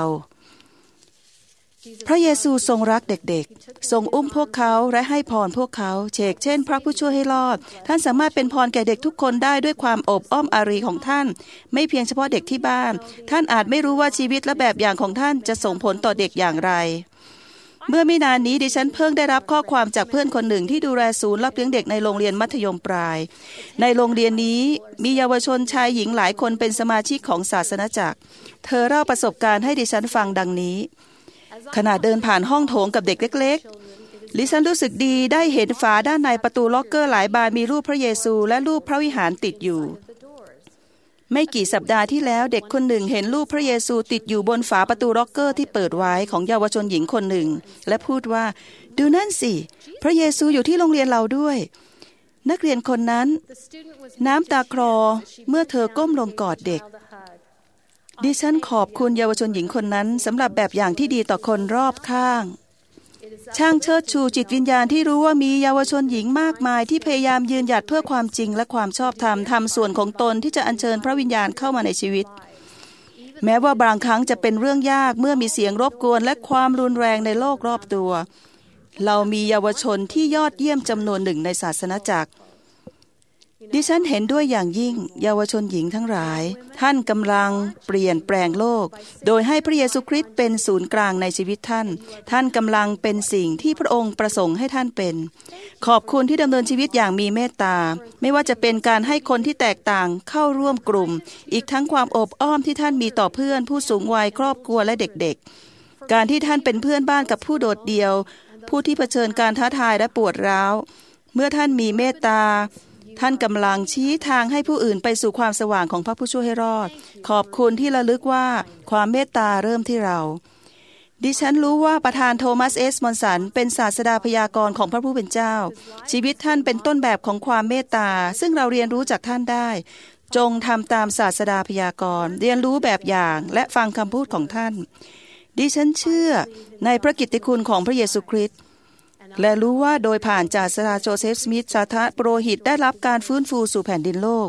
พระเยซูทรงรักเด็กๆทรงอุ้มพวกเขาและให้พรพวกเขาเช่นพระผู้ช่วยให้รอดท่านสามารถเป็นพรแก่เด็กทุกคนได้ด้วยความอบอ้อมอารีของท่านไม่เพียงเฉพาะเด็กที่บ้านท่านอาจไม่รู้ว่าชีวิตและแบบอย่างของท่านจะส่งผลต่อเด็กอย่างไรเมื่อไม่นานนี้ดิฉันเพิ่งได้รับข้อความจากเพื่อนคนหนึ่งที่ดูแลศูนย์รับเลี้ยงเด็กในโรงเรียนมัธยมปลายในโรงเรียนนี้มีเยาวชนชายหญิงหลายคนเป็นสมาชิกของศาสนจักรเธอเล่าประสบการณ์ให้ดิฉันฟังดังนี้ขณะเดินผ่านห้องโถงกับเด็กเล็กๆดิฉันรู้สึกดีได้เห็นฝาด้านในประตูล็อกเกอร์หลายบานมีรูปพระเยซูและรูปพระวิหารติดอยู่ไม่กี่สัปดาห์ที่แล้วเด็กคนหนึ่งเห็นรูปพระเยซูติดอยู่บนฝาประตูล็อกเกอร์ที่เปิดไว้ของเยาวชนหญิงคนหนึ่งและพูดว่าดูนั่นสิพระเยซูอยู่ที่โรงเรียนเราด้วยนักเรียนคนนั้นน้ำตาคลอเมื่อเธอก้มลงกอดเด็กดิฉันขอบคุณเยาวชนหญิงคนนั้นสำหรับแบบอย่างที่ดีต่อคนรอบข้างช่างเชิดชูจิตวิญญาณที่รู้ว่ามีเยาวชนหญิงมากมายที่พยายามยืนหยัดเพื่อความจริงและความชอบธรรมทำส่วนของตนที่จะอัญเชิญพระวิญญาณเข้ามาในชีวิตแม้ว่าบางครั้งจะเป็นเรื่องยากเมื่อมีเสียงรบกวนและความรุนแรงในโลกรอบตัวเรามีเยาวชนที่ยอดเยี่ยมจำนวนหนึ่งในศาสนจักรดิฉันเห็นด้วยอย่างยิ่งเยาวชนหญิงทั้งหลายท่านกำลังเปลี่ยนแปลงโลกโดยให้พระเยซูคริสต์เป็นศูนย์กลางในชีวิตท่านกำลังเป็นสิ่งที่พระองค์ประสงค์ให้ท่านเป็นขอบคุณที่ดำเนินชีวิตอย่างมีเมตตาไม่ว่าจะเป็นการให้คนที่แตกต่างเข้าร่วมกลุ่มอีกทั้งความอบอ้อมที่ท่านมีต่อเพื่อนผู้สูงวัยครอบครัวและเด็กๆการที่ท่านเป็นเพื่อนบ้านกับผู้โดดเดี่ยวผู้ที่เผชิญการท้าทายและปวดร้าวเมื่อท่านมีเมตตาท่านกำลังชี้ทางให้ผู้อื่นไปสู่ความสว่างของพระผู้ช่วยให้รอดขอบคุณที่ระลึกว่าความเมตตาเริ่มที่เราดิฉันรู้ว่าประธานโทมัส มอนสันเป็นศาสดาพยากรณ์ของพระผู้เป็นเจ้าชีวิตท่านเป็นต้นแบบของความเมตตาซึ่งเราเรียนรู้จากท่านได้จงทำตามศาสดาพยากรณ์เรียนรู้แบบอย่างและฟังคำพูดของท่านดิฉันเชื่อในพระกิตติคุณของพระเยซูคริสต์และรู้ว่าโดยผ่านศาสดาโจเซฟสมิธสาธารณโปรหิตได้รับการฟื้นฟูสู่แผ่นดินโลก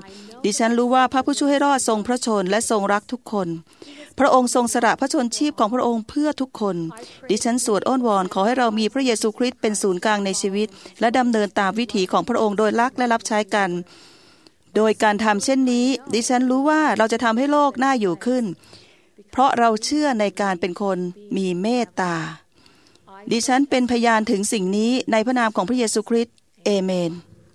ดิฉันรู้ว่าพระผู้ช่วยให้รอดทรงพระชนและทรงรักทุกคนพระองค์ทรงสละพระชนชีพของพระองค์เพื่อทุกคนดิฉันสวดอ้อนวอนขอให้เรามีพระเยซูคริสต์เป็นศูนย์กลางในชีวิตและดำเนินตามวิถีของพระองค์โดยรักและรับใช้กันโดยการทำเช่นนี้ดิฉันรู้ว่าเราจะทำให้โลกน่าอยู่ขึ้นเพราะเราเชื่อในการเป็นคนมีเมตตาดิฉันเป็นพยานถึงสิ่งนี้ในพระนามของพระเยซูคริสต์เอเมน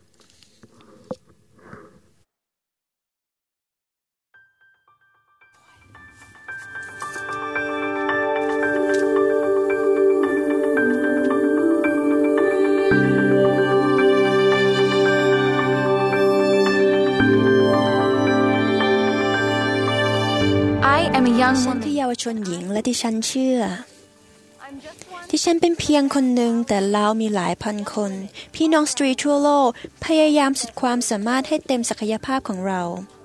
ดิฉันคือเยาวชนหญิงและดิฉันเชื่อดิฉันเป็นเพียงคนหนึ่งแต่เรามีหลายพันคนพี่น้องสตรีทั่วโลกพยายามสุดความสามารถให้เต็มศักยภาพของเรา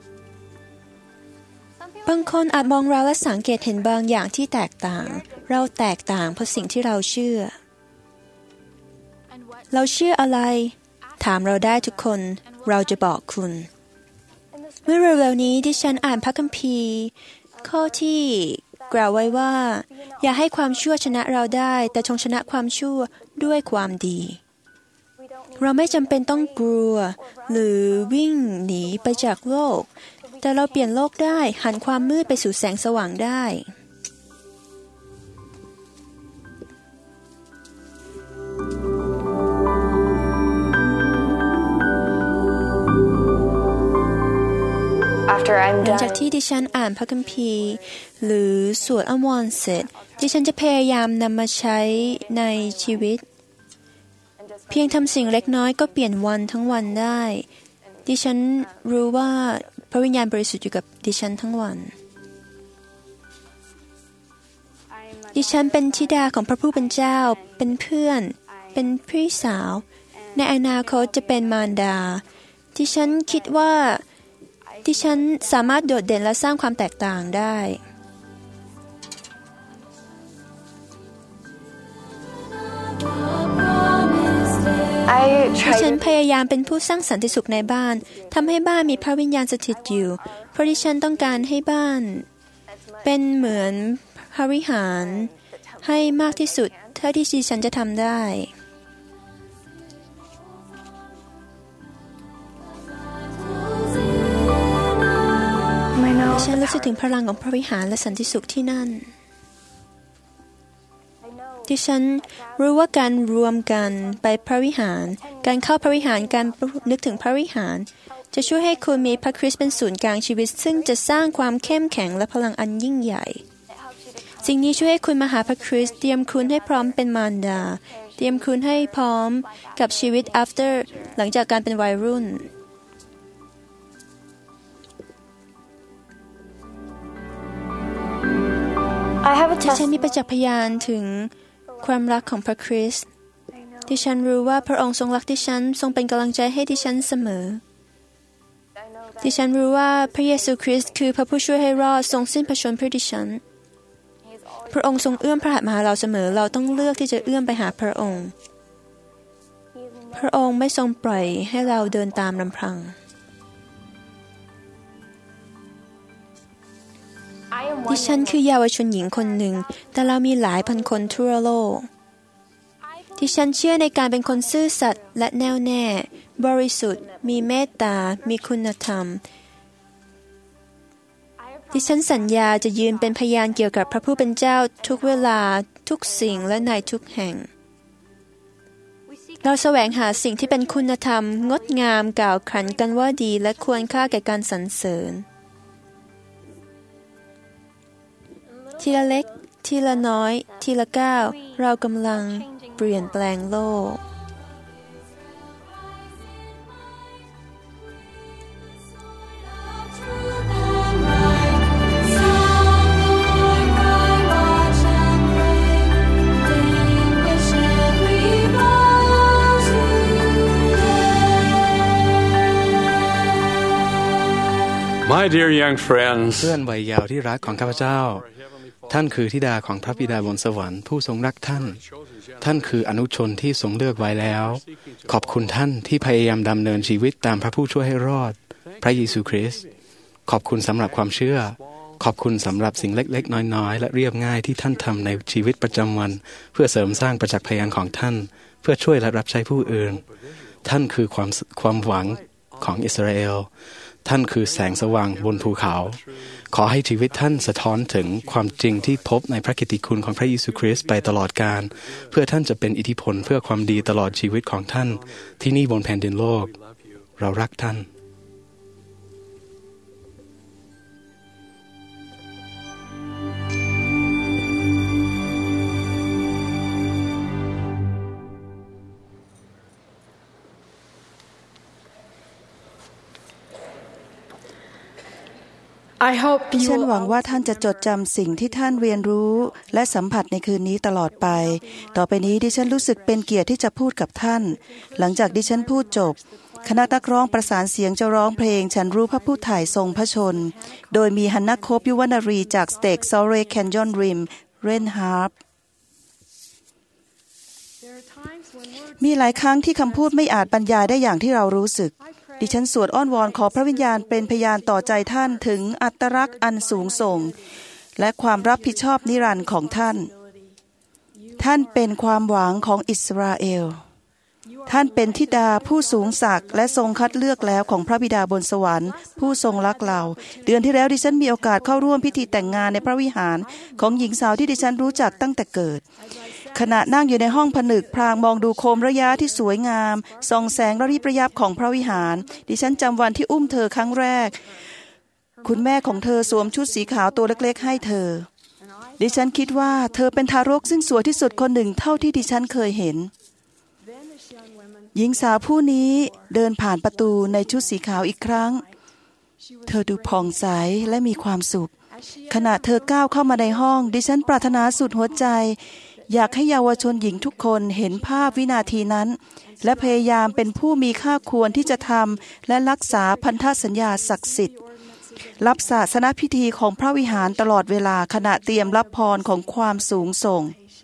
บางคนอาจมองเราและสังเกตเห็นบางอย่างที่แตกต่างเราแตกต่างเพราะสิ่งที่เราเชื่อเราเชื่ออะไรถามเราได้ทุกคนเราจะบอกคุณเมื่อเร็วๆนี้ดิฉันอ่านพระคัมภีร์ข้อที่กล่าวไว้ว่าอย่าให้ความชั่วชนะเราได้แต่จงชนะความชั่วด้วยความดีเราไม่จำเป็นต้องกลัวหรือวิ่งหนีไปจากโลกแต่เราเปลี่ยนโลกได้หันความมืดไปสู่แสงสว่างได้หลังจากที่ดิฉันอ่านพระคัมภีร์หรือสวดอ้อนวอนเสร็จดิฉันจะพยายามนำมาใช้ในชีวิตเพียงทำสิ่งเล็กน้อยก็เปลี่ยนวันทั้งวันได้ดิฉันรู้ว่าพระวิญญาณบริสุทธิ์อยู่กับดิฉันทั้งวันดิฉันเป็นธิดาของพระผู้เป็นเจ้าเป็นเพื่อนเป็นพี่สาวในอนาคตจะเป็นมารดาดิฉันคิดว่าดิฉันสามารถโดดเด่นและสร้างความแตกต่างได้ดิฉันพยายามเป็นผู้สร้างสันติสุขในบ้านทำให้บ้านมีพระวิญญาณสถิตอยู่เพราะดิฉันต้องการให้บ้านเป็นเหมือนพระวิหารให้มากที่สุดเท่าที่ดิฉันจะทำได้ดิฉันรู้สึกถึงพลังของพระวิหารและสันติสุขที่นั่นดิฉันรู้ว่าการรวมกันไปพระวิหารการเข้าพระวิหารการนึกถึงพระวิหารจะช่วยให้คุณมีพระคริสต์เป็นศูนย์กลางชีวิตซึ่งจะสร้างความเข้มแข็งและพลังอันยิ่งใหญ่สิ่งนี้ช่วยให้คุณมาหาพระคริสต์เตรียมคุณให้พร้อมเป็นมารดาเตรียมคุณให้พร้อมกับชีวิต after หลังจากการเป็นวัยรุ่นดิฉันมีประจักษ์พยานถึงความรักของพระคริสต์ดิฉันรู้ว่าพระองค์ทรงรักดิฉันทรงเป็นกำลังใจให้ดิฉันเสมอดิฉันรู้ว่าพระเยซูคริสต์คือพระผู้ช่วยให้รอดทรงสิ้นพระชนม์เพื่อดิฉันพระองค์ทรงเอื้อมพระหัตถ์มาหาเราเสมอเราต้องเลือกที่จะเอื้อมไปหาพระองค์พระองค์ไม่ทรงปล่อยให้เราเดินตามลำพังดิฉันคือเยาวชนหญิงคนหนึ่งแต่เรามีหลายพันคนทั่วโลกดิฉันเชื่อในการเป็นคนซื่อสัตย์และแน่วแน่บริสุทธิ์มีเมตตามีคุณธรรมดิฉันสัญญาจะยืนเป็นพยานเกี่ยวกับพระผู้เป็นเจ้าทุกเวลาทุกสิ่งและในทุกแห่งเราแสวงหาสิ่งที่เป็นคุณธรรมงดงามกล่าวขานกันว่าดีและควรค่าแก่การสรรเสริญทีละเล็กทีละน้อยทีละก้าวเรากำลังเปลี่ยนแปลงโลก My dear young friends เพื่อนวัยเยาว์ที่รักของข้าพเจ้าท่านคือธิดาของพระบิดาบนสวรรค์ผู้ทรงรักท่านท่านคืออนุชนที่ทรงเลือกไว้แล้วขอบคุณท่านที่พยายามดำเนินชีวิตตามพระผู้ช่วยให้รอดพระเยซูคริสต์ขอบคุณสำหรับความเชื่อขอบคุณสำหรับสิ่งเล็กๆน้อยๆและเรียบง่ายที่ท่านทำในชีวิตประจำวันเพื่อเสริมสร้างประจักษ์พยานของท่านเพื่อช่วยและรับใช้ผู้อื่นท่านคือความหวังของอิสราเอลท่านคือแสงสว่างบนภูเขาขอให้ชีวิตท่านสะท้อนถึงความจริงที่พบในพระกิตติคุณของพระเยซูคริสต์ไปตลอดกาลเพื่อท่านจะเป็นอิทธิพลเพื่อความดีตลอดชีวิตของท่านที่นี่บนแผ่นดินโลกเรารักท่านฉันหวังว่าท่านจะจดจำสิ่งที่ท่านเรียนรู้และสัมผัสในคืนนี้ตลอดไปต่อไปนี้ดิฉันรู้สึกเป็นเกียรติที่จะพูดกับท่านหลังจากดิฉันพูดจบคณะนักร้องประสานเสียงจะร้องเพลงฉันรู้พระผู้ถ่ายทรงพระชนโดยมีฮันนาโคบยุวนารีจากสเต็กซอเรแคนยอนริมเล่นฮาร์ปมีหลายครั้งที่คำพูดไม่อาจบรรยายได้อย่างที่เรารู้สึกดิฉันสวดอ้อนวอนขอพระวิญญาณเป็นพยานต่อใจท่านถึงอัตลักษณ์อันสูงส่งและความรับผิดชอบนิรันดร์ของท่านท่านเป็นความหวังของอิสราเอลท่านเป็นธิดาผู้สูงศักดิ์และทรงคัดเลือกแล้วของพระบิดาบนสวรรค์ผู้ทรงรักเราเดือนที่แล้วดิฉันมีโอกาสเข้าร่วมพิธีแต่งงานในพระวิหารของหญิงสาวที่ดิฉันรู้จักตั้งแต่เกิดขณะนั่งอยู่ในห้องผนึกพลางมองดูโคมระยะที่สวยงามส่องแสงระยิบระยับของพระวิหารดิฉันจำวันที่อุ้มเธอครั้งแรกคุณแม่ของเธอสวมชุดสีขาวตัวเล็กๆให้เธอดิฉันคิดว่าเธอเป็นทารกซึ่งสวยที่สุดคนหนึ่งเท่าที่ดิฉันเคยเห็นหญิงสาวผู้นี้เดินผ่านประตูในชุดสีขาวอีกครั้งเธอดูผ่องใสและมีความสุขขณะเธอก้าวเข้ามาในห้องดิฉันปรารถนาสุดหัวใจอยากให้เยาวชนหญิงทุกคนเห็นภาพวินาทีนั้นและพยายามเป็นผู้มีค่าควรที่จะทำและรักษาพันธสัญญาศักดิ์สิทธิ์รับศาสนพิธีของพระวิหารตลอดเวลาขณะเตรียมรับพรของความสูงส่ง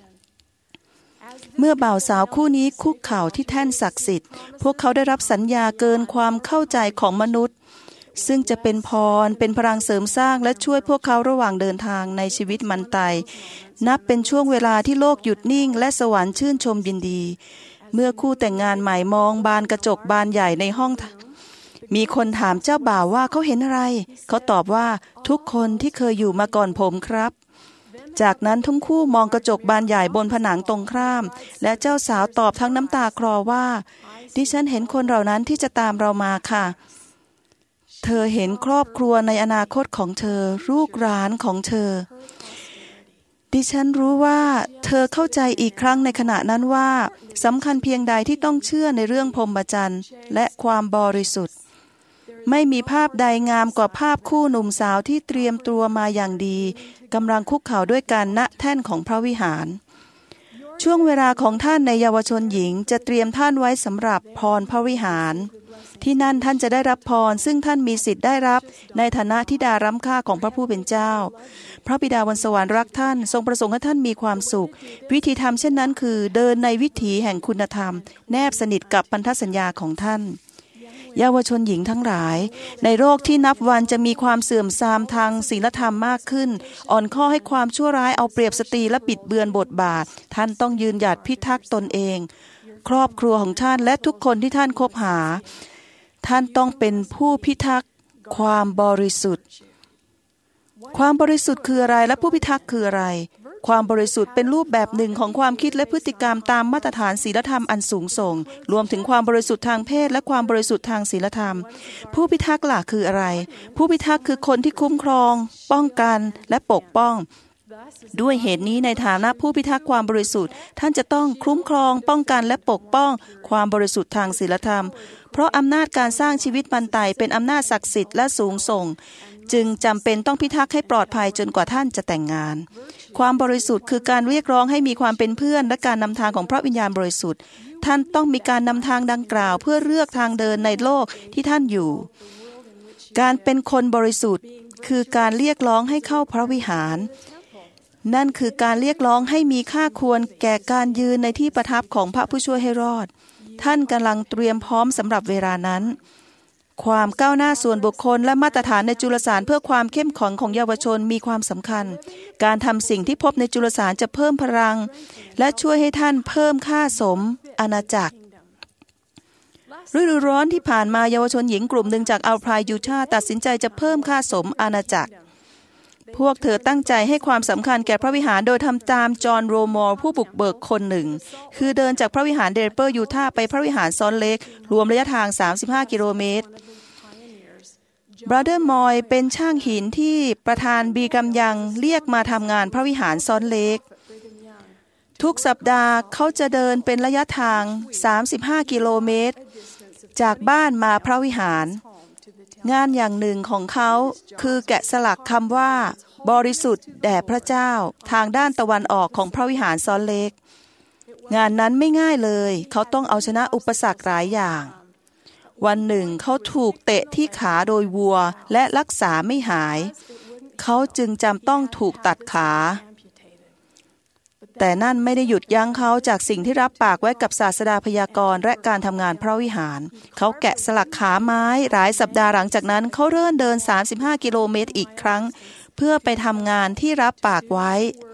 เมื่อบ่าวสาวคู่นี้คุกเข่าที่แท่นศักดิ์สิทธิ์พวกเขาได้รับสัญญาเกินความเข้าใจของมนุษย์ซึ่งจะเป็นพรเป็นพลังเสริมสร้างและช่วยพวกเขาระหว่างเดินทางในชีวิตมันตายนับเป็นช่วงเวลาที่โลกหยุดนิ่งและสวรรค์ชื่นชมยินดีเมื่อคู่แต่งงานใหม่มองบานกระจกบานใหญ่ในห้องมีคนถามเจ้าบ่าวว่าเขาเห็นอะไรเขาตอบว่าทุกคนที่เคยอยู่มาก่อนผมครับจากนั้นทั้งคู่มองกระจกบานใหญ่บนผนังตรงข้ามและเจ้าสาวตอบทั้งน้ำตาคลอว่าดิฉันเห็นคนเหล่านั้นที่จะตามเรามาค่ะเธอเห็นครอบครัวในอนาคตของเธอลูกหลานของเธอดิฉันรู้ว่าเธอเข้าใจอีกครั้งในขณะนั้นว่าสำคัญเพียงใดที่ต้องเชื่อในเรื่องพรหมจรรย์และความบริสุทธิ์ไม่มีภาพใดงามกว่าภาพคู่หนุ่มสาวที่เตรียมตัวมาอย่างดีกำลังคุกเข่าด้วยกันณแท่นของพระวิหารช่วงเวลาของท่านในเยาวชนหญิงจะเตรียมท่านไว้สำหรับพรพระวิหารที่นั่นท่านจะได้รับพรซึ่งท่านมีสิทธิ์ได้รับในฐานะธิดาล้ำค่าของพระผู้เป็นเจ้าพระบิดาบนสวรรค์รักท่านทรงประสงค์ให้ท่านมีความสุขวิธีทำเช่นนั้นคือเดินในวิถีแห่งคุณธรรมแนบสนิทกับพันธสัญญาของท่านเยาวชนหญิงทั้งหลายในโลกที่นับวันจะมีความเสื่อมทรามทางศีลธรรมมากขึ้นอ่อนข้อให้ความชั่วร้ายเอาเปรียบสตรีและบิดเบือนบทบาทท่านต้องยืนหยัดพิทักษ์ตนเองครอบครัวของท่านและทุกคนที่ท่านคบหาท่านต้องเป็นผู้พิทักษ์ความบริสุทธิ์ความบริสุทธิ์คืออะไรและผู้พิทักษ์คืออะไรความบริสุทธิ์เป็นรูปแบบหนึ่งของความคิดและพฤติกรรมตามมาตรฐานศีลธรรมอันสูงส่งรวมถึงความบริสุทธิ์ทางเพศและความบริสุทธิ์ทางศีลธรรมผู้พิทักษ์ล่ะคืออะไรผู้พิทักษ์คือคนที่คุ้มครองป้องกันและปกป้องด้วยเหตุนี้ในฐานะผู้พิทักษ์ความบริสุทธิ์ท่านจะต้องคุ้มครองป้องกันและปกป้องความบริสุทธิ์ทางศีลธรรมเพราะอำนาจการสร้างชีวิตมันตายเป็นอำนาจศักดิ์สิทธิ์และสูงส่งจึงจำเป็นต้องพิทักษ์ให้ปลอดภัยจนกว่าท่านจะแต่งงานความบริสุทธิ์คือการเรียกร้องให้มีความเป็นเพื่อนและการนำทางของพระวิญญาณบริสุทธิ์ท่านต้องมีการนำทางดังกล่าวเพื่อเลือกทางเดินในโลกที่ท่านอยู่การเป็นคนบริสุทธิ์คือการเรียกร้องให้เข้าพระวิหารนั่นคือการเรียกร้องให้มีค่าควรแก่การยืนในที่ประทับของพระผู้ช่วยให้รอดท่านกำลังเตรียมพร้อมสำหรับเวลานั้นความก้าวหน้าส่วนบุคคลและมาตรฐานในจุลสารเพื่อความเข้มแข็งของเยาวชนมีความสำคัญการทำสิ่งที่พบในจุลสารจะเพิ่มพลังและช่วยให้ท่านเพิ่มค่าสมอาณาจักรฤดูร้อนที่ผ่านมาเยาวชนหญิงกลุ่มหนึ่งจากอัลไพร์ยูทาห์ตัดสินใจจะเพิ่มค่าสมอาณาจักรพวกเธอตั้งใจให้ความสำคัญแก่พระวิหารโดยทำตามจอห์นโรมอร์ผู้บุกเบิกคนหนึ่งคือเดินจากพระวิหารเดรเปอร์ยูทาห์ไปพระวิหารซอลต์เลครวมระยะทาง35กิโลเมตรบราเดอร์มอยเป็นช่างหินที่ประธานบีกัมยังเรียกมาทำงานพระวิหารซอลต์เลคทุกสัปดาห์เขาจะเดินเป็นระยะทาง35กิโลเมตรจากบ้านมาพระวิหารงานอย่างหนึ่งของเขาคือแกะสลักคำว่าบริสุทธิ์แด่พระเจ้าทางด้านตะวันออกของพระวิหารซอลต์เลคงานนั้นไม่ง่ายเลยเขาต้องเอาชนะอุปสรรคหลายอย่างวันหนึ่งเขาถูกเตะที่ขาโดยวัวและรักษาไม่หายเขาจึงจำต้องถูกตัดขาแต่นั่นไม่ได้หยุดยั้งเขาจากสิ่งที่รับปากไว้กับศาสดาพยากรณ์และการทำงานพระวิหารเขาแกะสลักขาไม้หลายสัปดาห์หลังจากนั้นเขาเริ่มเดิน35กิโลเมตรอีกครั้งเพื่อไปทำงานที่รับปากไว้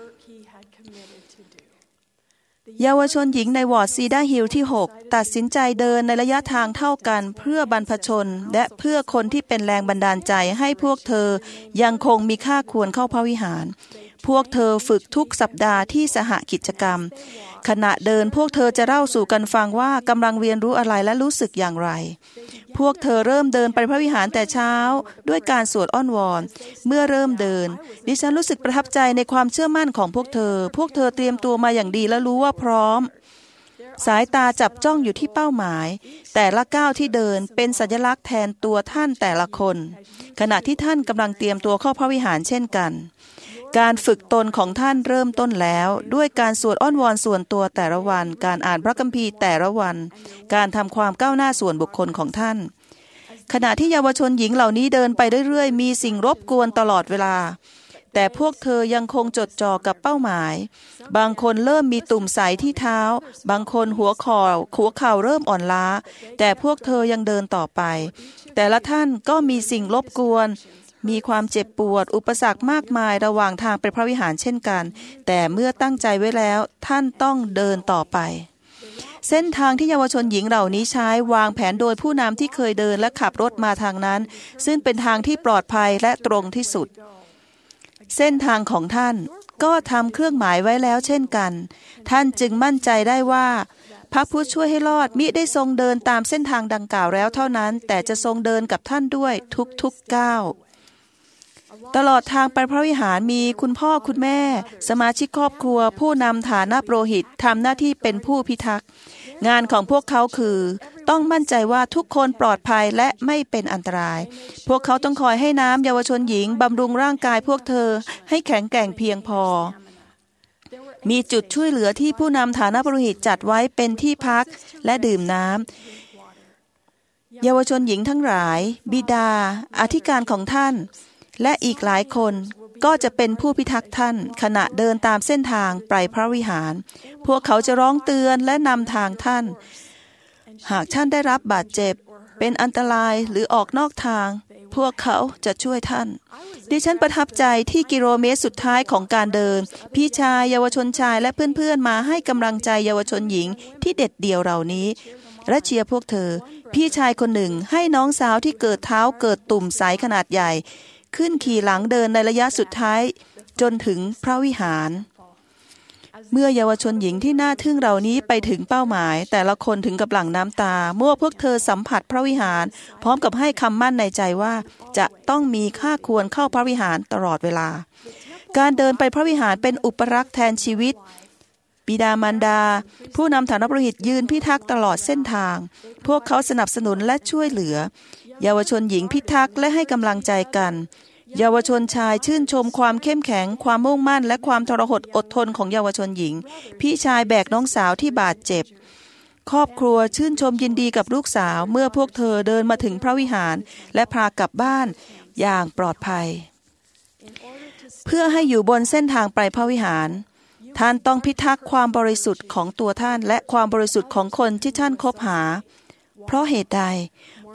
เยาวชนหญิงในวอร์ดซีดาร์ฮิลล์ที่6ตัดสินใจเดินในระยะทางเท่ากันเพื่อบรรพชนและเพื่อคนที่เป็นแรงบันดาลใจให้พวกเธอยังคงมีค่าควรเข้าพระวิหารพวกเธอฝึกทุกสัปดาห์ที่สหกิจกรรมขณะเดินพวกเธอจะเล่าสู่กันฟังว่ากำลังเรียนรู้อะไรและรู้สึกอย่างไรพวกเธอเริ่มเดินไปพระวิหารแต่เช้าด้วยการสวดอ้อนวอนเมื่อเริ่มเดินดิฉันรู้สึกประทับใจในความเชื่อมั่นของพวกเธอเตรียมตัวมาอย่างดีและรู้ว่าพร้อมสายตาจับจ้องอยู่ที่เป้าหมายแต่ละก้าวที่เดินเป็นสัญลักษณ์แทนตัวท่านแต่ละคนขณะที่ท่านกำลังเตรียมตัวเข้าพระวิหารเช่นกันการฝึกตนของท่านเริ่มต้นแล้วด้วยการสวดอ้อนวอนส่วนตัวแต่ละวันการอ่านพระคัมภีร์แต่ละวันการทำความก้าวหน้าส่วนบุคคลของท่านขณะที่เยาวชนหญิงเหล่านี้เดินไปเรื่อยๆมีสิ่งรบกวนตลอดเวลาแต่พวกเธอยังคงจดจ่อกับเป้าหมายบางคนเริ่มมีตุ่มใสที่เท้าบางคนหัวเข่าเริ่มอ่อนล้าแต่พวกเธอยังเดินต่อไปแต่ละท่านก็มีสิ่งรบกวนมีความเจ็บปวดอุปสรรคมากมายระหว่างทางไปพระวิหารเช่นกันแต่เมื่อตั้งใจไว้แล้วท่านต้องเดินต่อไปเส้นทางที่เยาวชนหญิงเหล่านี้ใช้วางแผนโดยผู้นำที่เคยเดินและขับรถมาทางนั้นซึ่งเป็นทางที่ปลอดภัยและตรงที่สุดเส้นทางของท่านก็ทำเครื่องหมายไว้แล้วเช่นกันท่านจึงมั่นใจได้ว่าพระผู้ช่วยให้รอดมิได้ทรงเดินตามเส้นทางดังกล่าวแล้วเท่านั้นแต่จะทรงเดินกับท่านด้วยทุกๆก้าวตลอดทางไปพระวิหารมีคุณพ่อคุณแม่สมาชิกครอบครัวผู้นำฐานะปุโรหิตทำหน้าที่เป็นผู้พิทักษ์งานของพวกเขาคือต้องมั่นใจว่าทุกคนปลอดภัยและไม่เป็นอันตรายพวกเขาต้องคอยให้น้ำเยาวชนหญิงบำรุงร่างกายพวกเธอให้แข็งแกร่งเพียงพอมีจุดช่วยเหลือที่ผู้นำฐานะปุโรหิตจัดไว้เป็นที่พักและดื่มน้ำเยาวชนหญิงทั้งหลายบิดาอธิการของท่านและอีกหลายคนก็จะเป็นผู้พิทักษ์ท่านขณะเดินตามเส้นทางไปพระวิหารพวกเขาจะร้องเตือนและนำทางท่านหากท่านได้รับบาดเจ็บเป็นอันตรายหรือออกนอกทางพวกเขาจะช่วยท่านดิฉันประทับใจที่กิโลเมตรสุดท้ายของการเดินพี่ชายเยาวชนชายและเพื่อนๆมาให้กำลังใจเยาวชนหญิงที่เด็ดเดี่ยวเหล่านี้และเชียร์พวกเธอพี่ชายคนหนึ่งให้น้องสาวที่เกิดเท้าเกิดตุ่มใสขนาดใหญ่ขึ้นขี่หลังเดินในระยะสุดท้ายจนถึงพระวิหารเมื่อเยาวชนหญิงที่น่าทึ่งเหล่านี้ไปถึงเป้าหมายแต่ละคนถึงกับหลั่งน้ำตาเมื่อพวกเธอสัมผัสพระวิหารพร้อมกับให้คำมั่นในใจว่าจะต้องมีค่าควรเข้าพระวิหารตลอดเวลาการเดินไปพระวิหารเป็นอุปรักษ์แทนชีวิตบิดามารดาผู้นำฐานะปุโรหิตยืนพิทักษ์ตลอดเส้นทางพวกเขาสนับสนุนและช่วยเหลือเยาวชนหญิงพิทักษ์และให้กำลังใจกันเยาวชนชายชื่นชมความเข้มแข็งความมุ่งมั่นและความทรหดอดทนของเยาวชนหญิงพี่ชายแบกน้องสาวที่บาดเจ็บครอบครัวชื่นชมยินดีกับลูกสาวเมื่อพวกเธอเดินมาถึงพระวิหารและพากลับบ้านอย่างปลอดภัยเพื่อให้อยู่บนเส้นทางไปพระวิหารท่านต้องพิทักษ์ความบริสุทธิ์ของตัวท่านและความบริสุทธิ์ของคนที่ท่านคบหาเพราะเหตุใด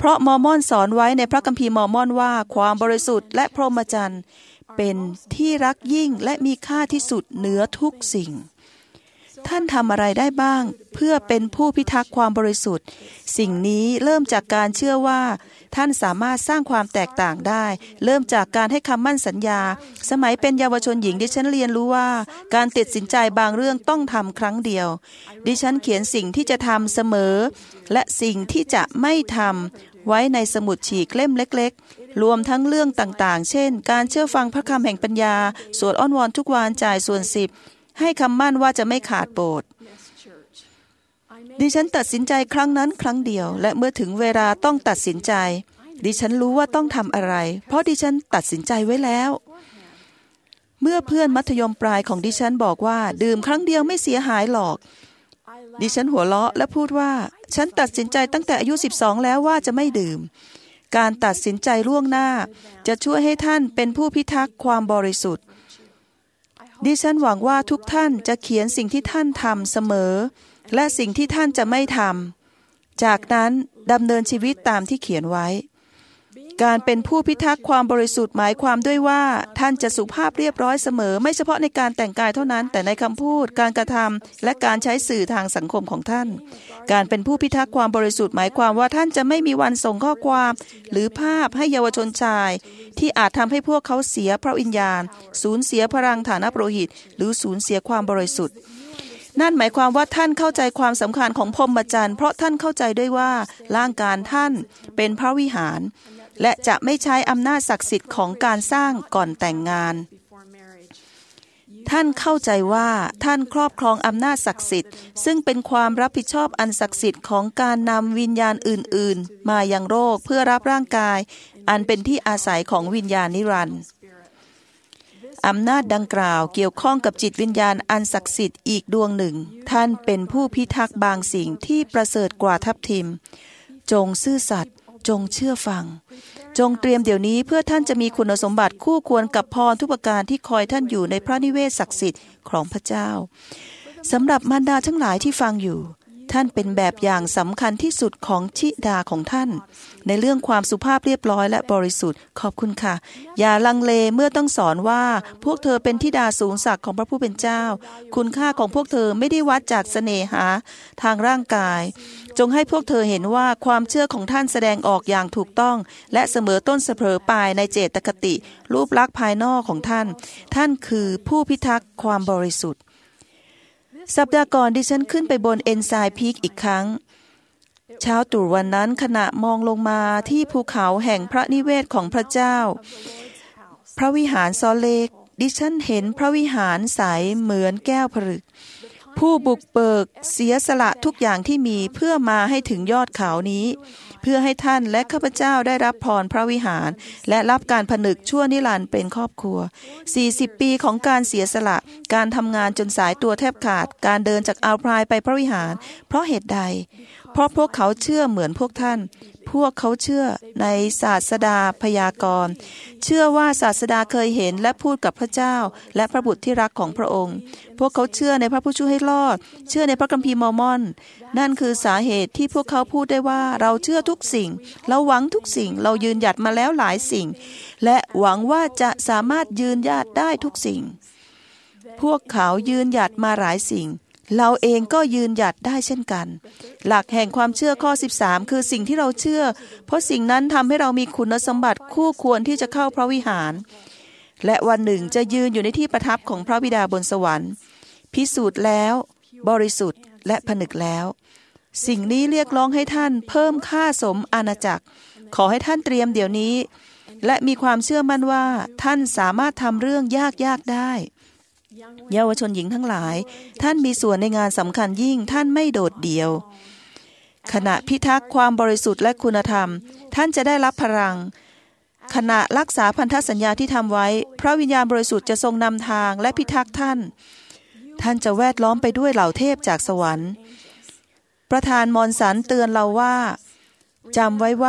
เพราะมอร์มอนสอนไว้ในพระคัมภีร์มอร์มอนว่าความบริสุทธิ์และพรหมจรรย์เป็นที่รักยิ่งและมีค่าที่สุดเหนือทุกสิ่งท่านทำอะไรได้บ้างเพื่อเป็นผู้พิทักษ์ความบริสุทธิ์สิ่งนี้เริ่มจากการเชื่อว่าท่านสามารถสร้างความแตกต่างได้เริ่มจากการให้คำมั่นสัญญาสมัยเป็นเยาวชนหญิงดิฉันเรียนรู้ว่าการตัดสินใจบางเรื่องต้องทำครั้งเดียวดิฉันเขียนสิ่งที่จะทำเสมอและสิ่งที่จะไม่ทำไว้ในสมุดฉีกเล่มเล็กๆรวมทั้งเรื่องต่างๆเช่นการเชื่อฟังพระคำแห่งปัญญาสวดอ้อนวอนทุกวันจ่ายส่วน10ให้คำมั่นว่าจะไม่ขาดโบสถ์ดิฉันตัดสินใจครั้งนั้นครั้งเดียวและเมื่อถึงเวลาต้องตัดสินใจดิฉันรู้ว่าต้องทำอะไรเพราะดิฉันตัดสินใจไว้แล้วเมื่อเพื่อนมัธยมปลายของดิฉันบอกว่าดื่มครั้งเดียวไม่เสียหายหรอกดิฉันหัวเราะและพูดว่าฉันตัดสินใจตั้งแต่อายุ12แล้วว่าจะไม่ดื่มการตัดสินใจล่วงหน้าจะช่วยให้ท่านเป็นผู้พิทักษ์ความบริสุทธิ์ดิฉันหวังว่าทุกท่านจะเขียนสิ่งที่ท่านทำเสมอและสิ่งที่ท่านจะไม่ทำจากนั้นดำเนินชีวิตตามที่เขียนไว้การเป็นผู้พิทักษ์ความบริสุทธิ์หมายความด้วยว่าท่านจะสุภาพเรียบร้อยเสมอไม่เฉพาะในการแต่งกายเท่านั้นแต่ในคำพูดการกระทำและการใช้สื่อทางสังคมของท่านการเป็นผู้พิทักษ์ความบริสุทธิ์หมายความว่าท่านจะไม่มีวันส่งข้อความหรือภาพให้เยาวชนชายที่อาจทำให้พวกเขาเสียพระวิญญาณสูญเสียพลังฐานะโปรหิตหรือสูญเสียความบริสุทธิ์นั่นหมายความว่าท่านเข้าใจความสำคัญของพรหมจรรย์เพราะท่านเข้าใจด้วยว่าร่างกายท่านเป็นพระวิหารและจะไม่ใช้อำนาจศักดิ์สิทธิ์ของการสร้างก่อนแต่งงานท่านเข้าใจว่าท่านครอบครองอำนาจศักดิ์สิทธิ์ซึ่งเป็นความรับผิดชอบอันศักดิ์สิทธิ์ของการนำวิญญาณอื่นๆมายังโลกเพื่อรับร่างกายอันเป็นที่อาศัยของวิญญาณนิรันดร์อำนาจดังกล่าวเกี่ยวข้องกับจิตวิญญาณอันศักดิ์สิทธิ์อีกดวงหนึ่งท่านเป็นผู้พิทักษ์บางสิ่งที่ประเสริฐกว่าทัพทิมจงซื่อสัตย์จงเชื่อฟังจงเตรียมเดี๋ยวนี้เพื่อท่านจะมีคุณสมบัติคู่ควรกับพรทุกประการที่คอยท่านอยู่ในพระนิเวศศักดิ์สิทธิ์ของพระเจ้าสำหรับมารดาทั้งหลายที่ฟังอยู่ท่านเป็นแบบอย่างสำคัญที่สุดของธิดาของท่านในเรื่องความสุภาพเรียบร้อยและบริสุทธิ์ขอบคุณค่ะอย่าลังเลเมื่อต้องสอนว่าพวกเธอเป็นธิดาสูงศักดิ์ของพระผู้เป็นเจ้าคุณค่าของพวกเธอไม่ได้วัดจากเสน่หาทางร่างกายจงให้พวกเธอเห็นว่าความเชื่อของท่านแสดงออกอย่างถูกต้องและเสมอต้นเสมอปลายในเจตคติรูปลักษณ์ภายนอกของท่านท่านคือผู้พิทักษ์ความบริสุทธิ์สัปดาห์ก่อนดิฉันขึ้นไปบนเอนไซน์พีคอีกครั้งเช้าตรู่วันนั้นขณะมองลงมาที่ภูเขาแห่งพระนิเวศของพระเจ้าพระวิหารซอลเลกดิฉันเห็นพระวิหารใสเหมือนแก้วผลึกผู้บุกเบิกเสียสละทุกอย่างที่มีเพื่อมาให้ถึงยอดเขานี้เพื่อให้ท่านและข้าพเจ้าได้รับพรพระวิหารและรับการผนึกชั่วนิรันดร์เป็นครอบครัว40ปีของการเสียสละการทำงานจนสายตัวแทบขาดการเดินจากอัลไพร์ไปพระวิหารเพราะเหตุใดเพราะพวกเขาเชื่อเหมือนพวกท่านพวกเขาเชื่อในศาสดาพยากรณ์เชื่อว่าศาสดาเคยเห็นและพูดกับพระเจ้าและพระบุตรที่รักของพระองค์พวกเขาเชื่อในพระผู้ช่วยให้รอดเชื่อในพระคัมภีร์มอร์มอนนั่นคือสาเหตุที่พวกเขาพูดได้ว่าเราเชื่อทุกสิ่งเราหวังทุกสิ่งเรายืนหยัดมาแล้วหลายสิ่งและหวังว่าจะสามารถยืนหยัดได้ทุกสิ่งพวกเขายืนหยัดมาหลายสิ่งเราเองก็ยืนหยัดได้เช่นกันหลักแห่งความเชื่อข้อ13คือสิ่งที่เราเชื่อเพราะสิ่งนั้นทำให้เรามีคุณสมบัติคู่ควรที่จะเข้าพระวิหารและวันหนึ่งจะยืนอยู่ในที่ประทับของพระบิดาบนสวรรค์พิสูจน์แล้วบริสุทธิ์และผนึกแล้วสิ่งนี้เรียกร้องให้ท่านเพิ่มค่าสมอาณาจักรขอให้ท่านเตรียมเดี๋ยวนี้และมีความเชื่อมั่นว่าท่านสามารถทำเรื่องยากๆได้เยาวชนหญิงทั้งหลายท่านมีส่วนในงานสำคัญยิ่งท่านไม่โดดเดี่ยวขณะพิทักษ์ความบริสุทธิ์และคุณธรรมท่านจะได้รับพลังขณะรักษาพันธสัญญาที่ทำไว้พระวิญญาณบริสุทธิ์จะทรงนำทางและพิทักษ์ท่านจะแวดล้อมไปด้วยเหล่าเทพจากสวรรค์ประธานมอนสันเตือนเราว่าจำไว้ว่า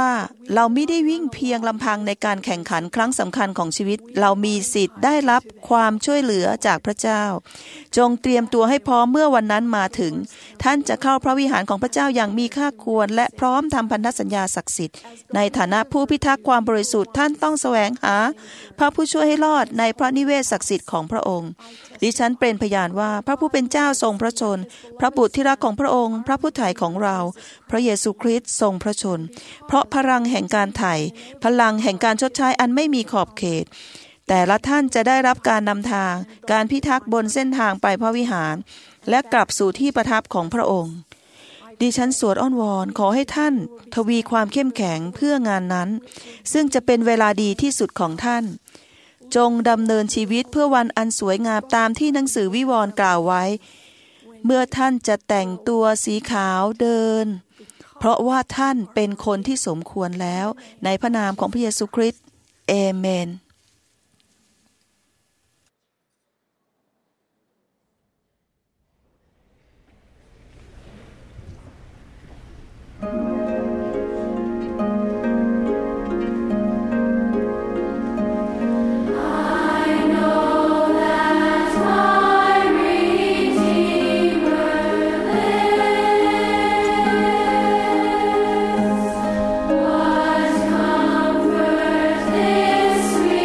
เราไม่ได้วิ่งเพียงลำพังในการแข่งขันครั้งสำคัญของชีวิตเรามีสิทธิ์ได้รับความช่วยเหลือจากพระเจ้าจงเตรียมตัวให้พร้อมเมื่อวันนั้นมาถึงท่านจะเข้าพระวิหารของพระเจ้าอย่างมีค่าควรและพร้อมทำพันธสัญญาศักดิ์สิทธิ์ในฐานะผู้พิทักษ์ความบริสุทธิ์ท่านต้องแสวงหาพระผู้ช่วยให้รอดในพระนิเวศศักดิ์สิทธิ์ของพระองค์ดิฉันเป็นพยานว่าพระผู้เป็นเจ้าทรงพระชนพระบุตรที่รักของพระองค์พระผู้ไถ่ของเราพระเยซูคริสต์ทรงพระชนเพราะพลังแห่งการไถ่พลังแห่งการชดใช้อันไม่มีขอบเขตแต่ละท่านจะได้รับการนำทางการพิทักษ์บนเส้นทางไปพระวิหารและกลับสู่ที่ประทับของพระองค์ดิฉันสวดอ้อนวอนขอให้ท่านทวีความเข้มแข็งเพื่องานนั้นซึ่งจะเป็นเวลาดีที่สุดของท่านจงดำเนินชีวิตเพื่อวันอันสวยงามตามที่หนังสือวิวรณ์กล่าวไว้เมื่อท่านจะแต่งตัวสีขาวเดินเพราะว่าท่านเป็นคนที่สมควรแล้วในพระนามของพระเยซูคริสต์เอเมน Sweet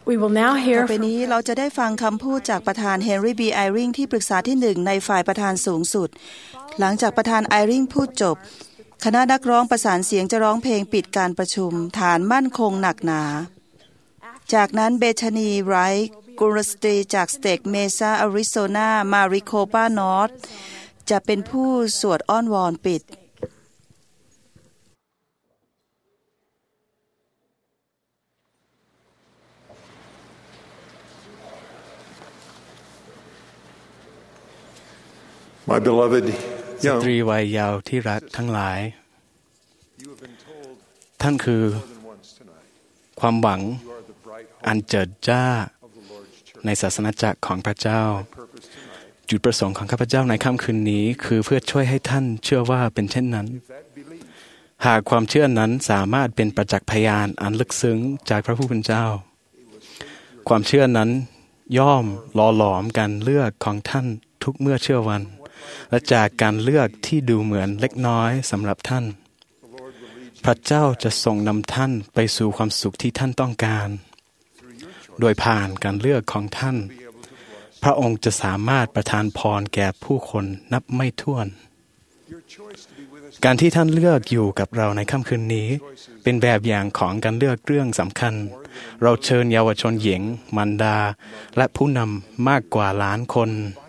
We will now hear ต่อไปนี้เราจะได้ฟังคำพูดจากประธานเฮนรี่บีไอริงที่ปรึกษาที่1ในฝ่ายประธานสูงสุดหลังจากประธานไอริงพูดจบคณะนักร้องประสานเสียงจะร้องเพลงปิดการประชุมฐานมั่นคงหนักหนาจากนั้นเบธานีไรท์กุลสตรีจากสเต็กเมซาอาริโซนามาริโคปานอร์ทจะเป็นผู้สวดอ้อนวอนปิด My beloved สตรีวัยเยาว์ที่รักทั้งหลายท่านคือความหวังอันเจิดจ้าในศาสนจักรของพระเจ้าจุดประสงค์ของข้าพเจ้าในค่ำคืนนี้คือเพื่อช่วยให้ท่านเชื่อว่าเป็นเช่นนั้นหากความเชื่อนั้นสามารถเป็นประจักษ์พยานอันลึกซึ้งจากพระผู้เป็นเจ้าความเชื่อนั้นย่อมหล่อหลอมการเลือกของท่านทุกเมื่อเชื่อวันและจากการเลือกที่ดูเหมือนเล็กน้อยสำหรับท่านพระเจ้าจะทรงนำท่านไปสู่ความสุขที่ท่านต้องการโดยผ่านการเลือกของท่านพระองค์จะสามารถประทานพรแก่ผู้คนนับไม่ถ้วนการที่ท่านเลือกอยู่กับเราในค่ำคืนนี้เป็นแบบอย่างของการเลือกเรื่องสำคัญเราเชิญเยาวชนหญิงมารดาและผู้นำมากกว่าล้านคน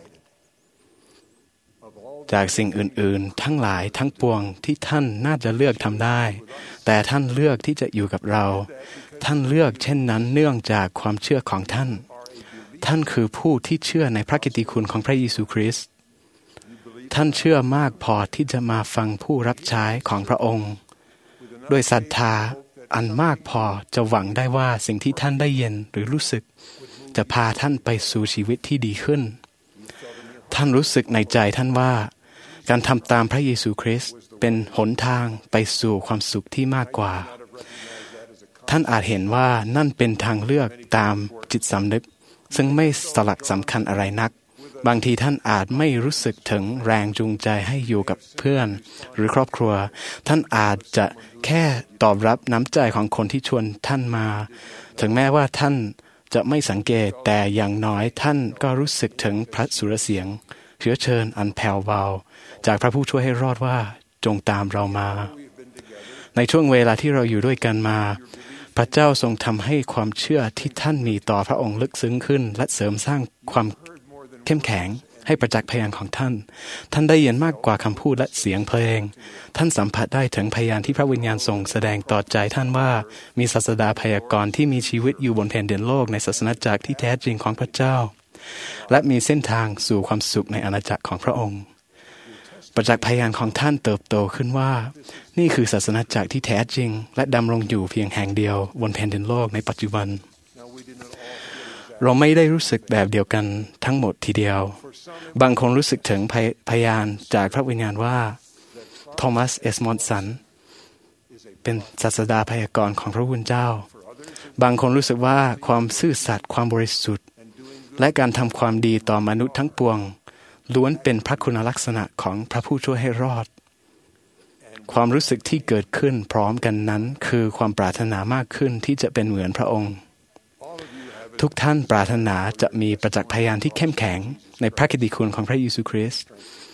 จากสิ่งอื่นๆทั้งหลายทั้งปวงที่ท่านน่าจะเลือกทำได้แต่ท่านเลือกที่จะอยู่กับเราท่านเลือกเช่นนั้นเนื่องจากความเชื่อของท่านท่านคือผู้ที่เชื่อในพระกิตติคุณของพระเยซูคริสต์ท่านเชื่อมากพอที่จะมาฟังผู้รับใช้ของพระองค์ด้วยศรัทธาอันมากพอจะหวังได้ว่าสิ่งที่ท่านได้ยินหรือรู้สึกจะพาท่านไปสู่ชีวิตที่ดีขึ้นท่านรู้สึกในใจท่านว่าการทำตามพระเยซูคริสต์เป็นหนทางไปสู่ความสุขที่มากกว่าท่านอาจเห็นว่านั่นเป็นทางเลือกตามจิตสำนึกซึ่งไม่สลักสำคัญอะไรนักบางทีท่านอาจไม่รู้สึกถึงแรงจูงใจให้อยู่กับเพื่อนหรือครอบครัวท่านอาจจะแค่ตอบรับน้ำใจของคนที่ชวนท่านมาถึงแม้ว่าท่านจะไม่สังเกตแต่อย่างน้อยท่านก็รู้สึกถึงพระสุรเสียงเชื้อเชิญอันแผ่วเบาจากพระผู้ช่วยให้รอดว่าจงตามเรามาในช่วงเวลาที่เราอยู่ด้วยกันมาพระเจ้าทรงทำให้ความเชื่อที่ท่านมีต่อพระองค์ลึกซึ้งขึ้นและเสริมสร้างความเข้มแข็งให้ประจักษ์พยานของท่านท่านได้ยินมากกว่าคำพูดและเสียงเพลงท่านสัมผัสได้ถึงพยานที่พระวิญญาณทรงแสดงต่อใจท่านว่ามีศาสดาพยากรณ์ที่มีชีวิตอยู่บนแผ่นดินโลกในศาสนจักรที่แท้จริงของพระเจ้าและมีเส้นทางสู่ความสุขในอาณาจักรของพระองค์ประจักษ์พยานของท่านเติบโตขึ้นว่านี่คือศาสนจักรที่แท้จริงและดำรงอยู่เพียงแห่งเดียวบนแผ่นดินโลกในปัจจุบันเราไม่ได้รู้สึกแบบเดียวกันทั้งหมดทีเดียวบางคนรู้สึกถึงพยานจากพระวิญญาณว่าโทมัสเอสมอนสันเป็นศาสดาพยากรณ์ของพระผู้เป็นเจ้าบางคนรู้สึกว่าความซื่อสัตย์ความบริสุทธิ์และการทำความดีต่อมนุษย์ทั้งปวงล้วนเป็นพระคุณลักษณะของพระผู้ช่วยให้รอดความรู้สึกที่เกิดขึ้นพร้อมกันนั้นคือความปรารถนามากขึ้นที่จะเป็นเหมือนพระองค์ทุกท่านปรารถนาจะมีประจักษ์พยานที่เข้มแข็งในพระกิตติคุณของพระเยซูคริสต์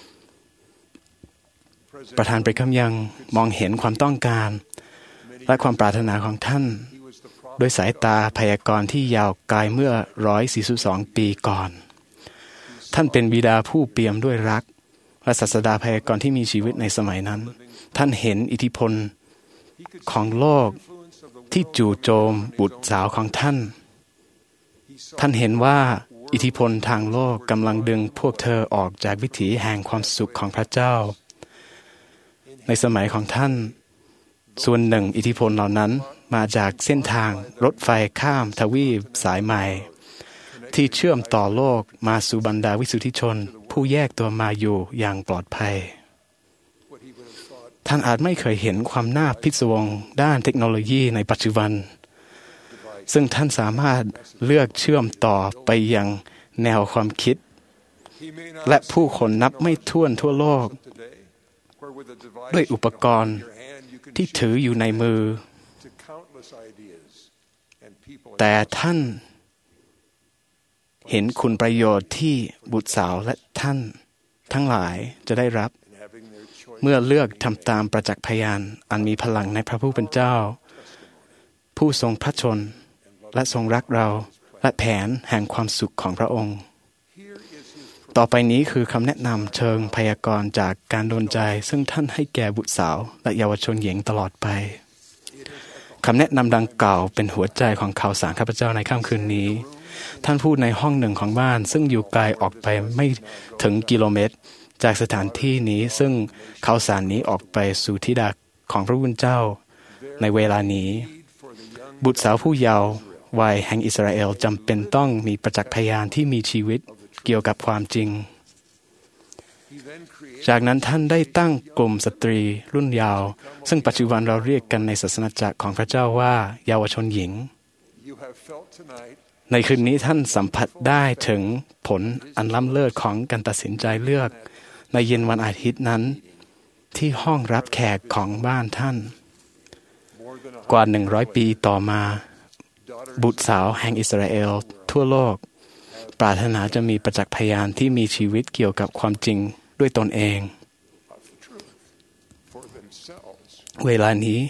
ประธานเบรคัมยังมองเห็นความต้องการและความปรารถนาของท่านโดยสายตาพยากรณ์ที่ยาวไกลเมื่อ142 ปีก่อนท่านเป็นบิดาผู้เปี่ยมด้วยรักและศาสดาพยากรณ์ที่มีชีวิตในสมัยนั้นท่านเห็นอิทธิพลของโลกที่จู่โจมบุตรสาวของท่านท่านเห็นว่าอิทธิพลทางโลกกำลังดึงพวกเธอออกจากวิถีแห่งความสุขของพระเจ้าในสมัยของท่านส่วนหนึ่งอิทธิพลเหล่านั้นมาจากเส้นทางรถไฟข้ามทวีปสายใหม่ที่เชื่อมต่อโลกมาสู่บรรดาวิสุทธิชนผู้แยกตัวมาอยู่อย่างปลอดภัยท่านอาจไม่เคยเห็นความน่าพิศวงด้านเทคโนโลยีในปัจจุบันซึ่งท่านสามารถเลือกเชื่อมต่อไปยังแนวความคิดและผู้คนนับไม่ถ้วนทั่วโลกด้วยอุปกรณ์ที่ถืออยู่ในมือแต่ท่านเห็นคุณประโยชน์ที่บุตรสาวและท่านทั้งหลายจะได้รับเมื่อเลือกทำตามประจักษ์พยานอันมีพลังในพระผู้เป็นเจ้าผู้ทรงพระชนและทรงรักเราและแผนแห่งความสุขของพระองค์ต่อไปนี้คือคำแนะนำเชิงพยากรณ์จากการโดนใจซึ่งท่านให้แก่บุตรสาวและเยาวชนหญิงตลอดไปคำแนะนำดังกล่าวเป็นหัวใจของข่าวสารข้าพเจ้าในค่ำคืนนี้ท่านพูดในห้องหนึ่งของบ้านซึ่งอยู่ไกลออกไปไม่ถึงกิโลเมตรจากสถานที่นี้ซึ่งข่าวสารนี้ออกไปสู่ธิดาของพระผู้เป็นเจ้าในเวลานี้บุตรสาวผู้เยาว์วัยแห่งอิสราเอลจำเป็นต้องมีประจักษ์พยานที่มีชีวิตเกี่ยวกับความจริงจากนั้นท่านได้ตั้งกลุ่มสตรีรุ่นเยาว์ซึ่งปัจจุบันเราเรียกกันในศาสนาจักรของพระเจ้าว่าเยาวชนหญิงในคืนนี้ท่านสัมผัสได้ถึงผลอันล้ำเลิศของการตัดสินใจเลือกในเย็นวันอาทิตย์นั้นที่ห้องรับแขกของบ้านท่านกว่า100 ปีต่อมาบุตรสาวแห่งอิสราเอลทั่วโลกปรารถนาจะมีประจักษ์พยานที่มีชีวิตเกี่ยวกับความจริงด้วยตนเองเวลานี้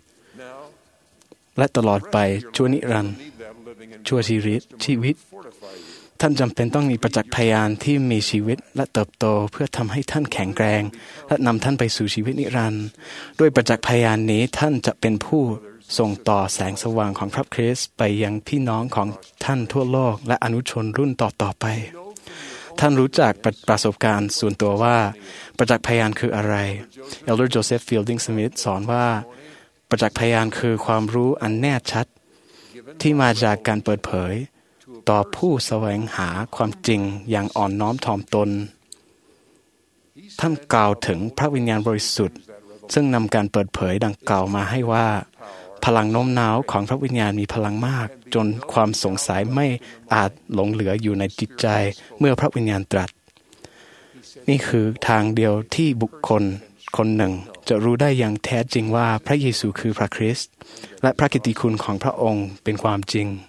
และตลอดไปชั่วนิรันดร์ชั่วชีวิตท่านจำเป็นต้องมีประจักษ์พยานที่มีชีวิตและเติบโตเพื่อทำให้ท่านแข็งแกร่งและนำท่านไปสู่ชีวิตนิรันดร์ด้วยประจักษ์พยานนี้ท่านจะเป็นผู้ส่งต่อแสงสว่างของพระคริสต์ไปยังพี่น้องของท่านทั่วโลกและอนุชนรุ่นต่อไปท่านรู้จักประสบการณ์ส่วนตัวว่าประจักษ์พยานคืออะไร Elder Joseph Fielding Smith สอนว่าประจักษ์พยานคือความรู้อันแน่ชัดที่มาจากการเปิดเผยต่อผู้แสวงหาความจริงอย่างอ่อนน้อมถ่อมตนท่านกล่าวถึงพระวิญญาณบริสุทธิ์ซึ่งนำการเปิดเผยดังกล่าวมาให้ว่าพลังโน้มน้าวของพระวิญญาณมีพลังมากจนความสงสัยไม่อาจหลงเหลืออยู่ในจิตใจเมื่อพระวิญญาณตรัสนี่คือทางเดียวที่บุคคลคนหนึ่งจะรู้ได้อย่างแท้จริงว่าพระเยซูคือพระคริสต์และพระกิตติคุณของพระองค์เป็นความจริง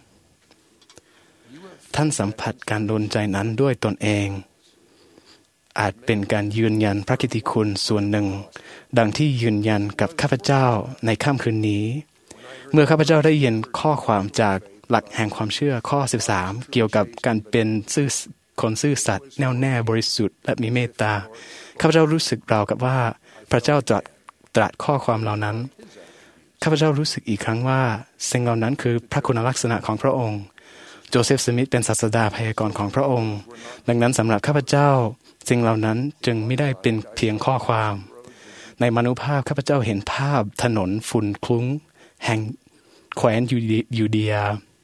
ท่านสัมผัสการโดนใจนั้นด้วยตนเองอาจเป็นการยืนยันพระกิตติคุณส่วนหนึ่งดังที่ยืนยันกับข้าพเจ้าในค่ำคืนนี้เมื่อข้าพเจ้าได้ยินข้อความจากหลักแห่งความเชื่อข้อ13เกี่ยวกับการเป็นคนซื่อสัตย์แน่วแน่บริสุทธิ์และมีเมตตาข้าพเจ้ารู้สึกราวกับว่าพระเจ้าตรัสข้อความเหล่านั้นข้าพเจ้ารู้สึกอีกครั้งว่าสิ่งเหล่านั้นคือพระคุณลักษณะของพระองค์โจเซฟสมิธเป็นศาสดาพยากรณ์ของพระองค์ดังนั้นสำหรับข้าพเจ้าสิ่งเหล่านั้นจึงไม่ได้เป็นเพียงข้อความในมนุภาพข้าพเจ้าเห็นภาพถนนฝุ่นคลุ้งแห่งแคว้นยูเดีย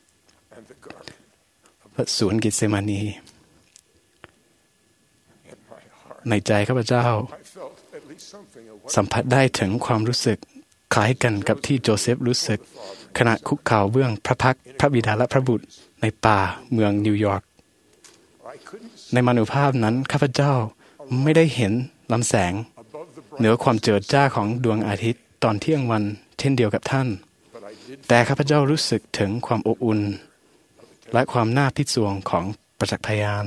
และสวนเกตเซมานีในใจข้าพเจ้าสัมผัสได้ถึงความรู้สึกคล้ายกันกับที่โจเซฟรู้สึกขณะคุกเข่าเบื้องพระพักตร์พระบิดาและพระบุตรในป่าเมืองนิวยอร์กในมนุภาพนั้นข้าพเจ้าไม่ได้เห็นลำแสงเหนือความเจิดจ้าของดวงอาทิตย์ตอนเที่ยงวันเช่นเดียวกับท่านแต่ข้าพเจ้ารู้สึกถึงความอบอุ่นและความน่าพิศวงของประจักษ์พยาน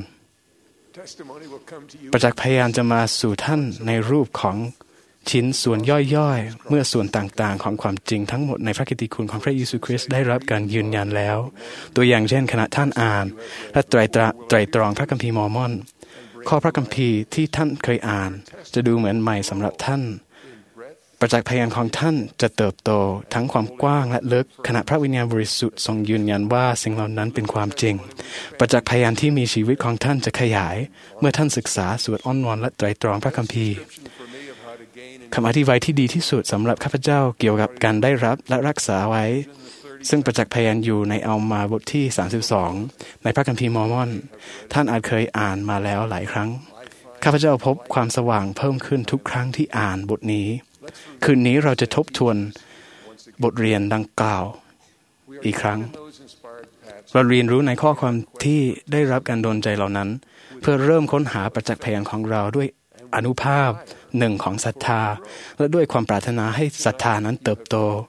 ประจักษ์พยานจะมาสู่ท่านในรูปของชิ้นส่วนย่อยๆเมื่อส่วนต่างๆของความจริงทั้งหมดในพระกิตติคุณของพระเยซูคริสต์ได้รับการยืนยันแล้วตัวอย่างเช่นขณะท่านอ่านและไตรตรองพระคัมภีร์มอร์มอนข้อพระคัมภีร์ที่ท่านเคยอ่านจะดูเหมือนใหม่สำหรับท่านประจักษ์พยานของท่านจะเติบโตทั้งความกว้างและลึกขณะพระวิญญาณบริสุทธิ์ทรงยืนยันว่าสิ่งเหล่านั้นเป็นความจริงประจักษ์พยานที่มีชีวิตของท่านจะขยายเมื่อท่านศึกษาสวดอ้อนวอนและไตรตรองพระคัมภีร์คำอธิบายที่ดีที่สุดสำหรับข้าพเจ้าเกี่ยวกับการได้รับและรักษาไว้ซึ่งประจักษ์พยานอยู่ในอัลมาบทที่32ในพระคัมภีร์มอร์มอนท่านอาจเคยอ่านมาแล้วหลายครั้งข้าพเจ้าพบความสว่างเพิ่มขึ้นทุกครั้งที่อ่านบทนี้คืนนี้เราจะทบทวนบทเรียนดังกล่าวอีกครั้งเราเรียนรู้ในข้อความที่ได้รับการโดนใจเหล่านั้นเพื่อเริ่มค้นหาประจักษ์พยานของเราด้วยอานุภาพหนึ่งของศรัทธาและด้วยความปรารถนาให้ศรัทธานั้นเติบโต